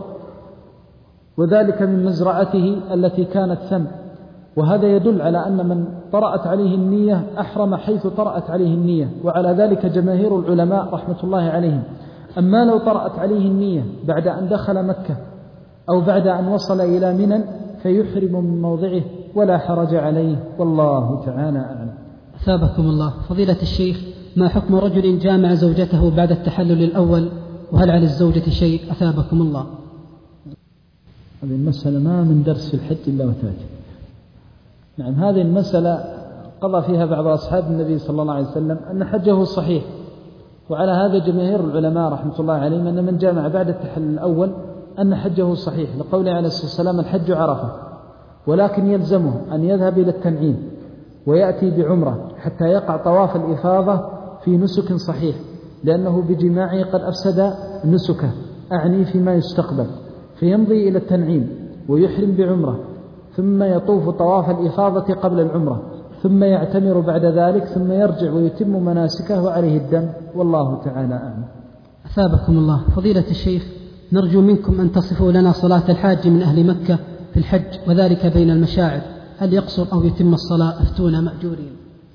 وذلك من مزرعته التي كانت ثم. وهذا يدل على أن من طرأت عليه النية أحرم حيث طرأت عليه النية، وعلى ذلك جماهير العلماء رحمة الله عليهم. أما لو طرأت عليه النية بعد أن دخل مكة أو بعد أن وصل إلى منى فيحرم من موضعه ولا حرج عليه، والله تعالى أعلم. أثابكم الله. فضيلة الشيخ، ما حكم رجل جامع زوجته بعد التحلل الأول، وهل على الزوجة شيء؟ أثابكم الله. هذه المسألة ما من درس في الحج إلا وتأتي. نعم، هذه المسألة قضى فيها بعض أصحاب النبي صلى الله عليه وسلم أن حجه صحيح، وعلى هذا جماهير العلماء رحمة الله عليهم أن من جامع بعد التحلل الأول أن حجه صحيح، لقوله عليه الصلاة والسلام الحج عرفة، ولكن يلزمه أن يذهب إلى التنعيم ويأتي بعمرة حتى يقع طواف الإفاضة في نسك صحيح، لأنه بجماعه قد أفسد نسكه، أعني فيما يستقبل، فيمضي إلى التنعيم ويحرم بعمرة ثم يطوف طواف الإفاضة قبل العمرة ثم يعتمر بعد ذلك ثم يرجع ويتم مناسكه وعليه الدم، والله تعالى أعلم. أثابكم الله. فضيلة الشيخ، نرجو منكم أن تصفوا لنا صلاة الحاج من أهل مكة في الحج وذلك بين المشاعر، هل يقصر أو يتم الصلاة؟ أفتونا مأجورين.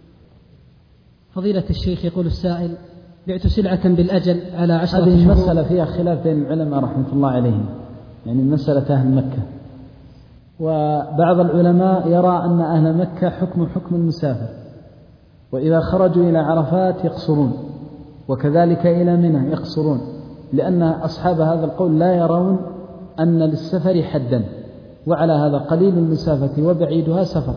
فضيلة الشيخ، يقول السائل: بعت سلعة بالأجل على 10 شهور. هذه المسألة فيها خلاف بين العلماء رحمة الله عليهم، يعني مسألة أهل مكة، وبعض العلماء يرى أن أهل مكة حكم المسافر، وإذا خرجوا إلى عرفات يقصرون، وكذلك إلى منى يقصرون، لأن أصحاب هذا القول لا يرون أن للسفر حدا، وعلى هذا قليل المسافة وبعيدها سفر،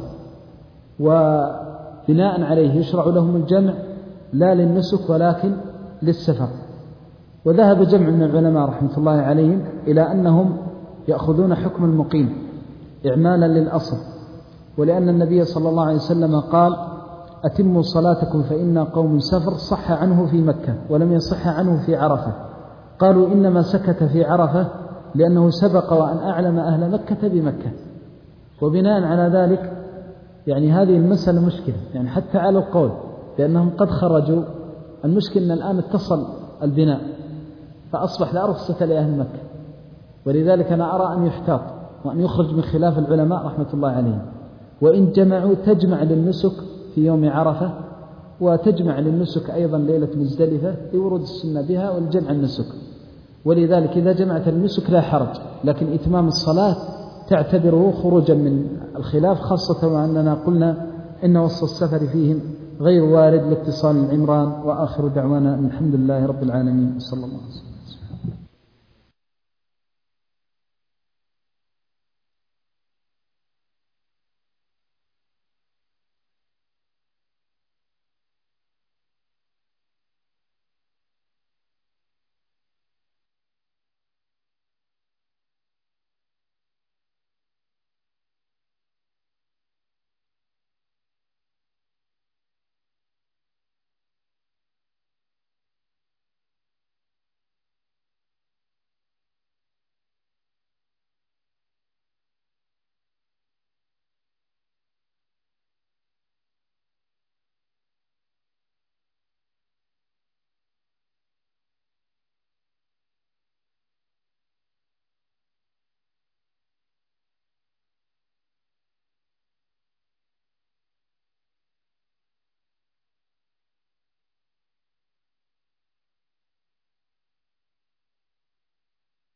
وبناء عليه يشرع لهم الجمع لا للنسك ولكن للسفر. وذهب جمع من العلماء رحمة الله عليهم إلى أنهم يأخذون حكم المقيم إعمالا للأصل، ولأن النبي صلى الله عليه وسلم قال: أتموا صلاتكم فإنا قوم سفر صح عنه في مكة ولم يصح عنه في عرفة. قالوا إنما سكت في عرفة لأنه سبق وأن أعلم أهل مكة بمكة. وبناء على ذلك يعني هذه المسألة مشكلة، يعني حتى على القول بأنهم قد خرجوا، المشكلة أن الآن اتصل البناء فأصبح لا رخصة لأهل مكة، ولذلك أنا أرى أن يحتاط وأن يخرج من خلاف العلماء رحمة الله عليهم. وإن جمعوا تجمع للنسك في يوم عرفة، وتجمع للنسك أيضا ليلة مزدلفة لورود السنة بها والجمع النسك. ولذلك إذا جمعت النسك لا حرج، لكن إتمام الصلاة تعتبره خروجا من الخلاف، خاصة وأننا قلنا إن وصف السفر فيهم غير وارد لاتصال العمران. وآخر دعوانا الحمد لله رب العالمين صلى الله عليه وسلم.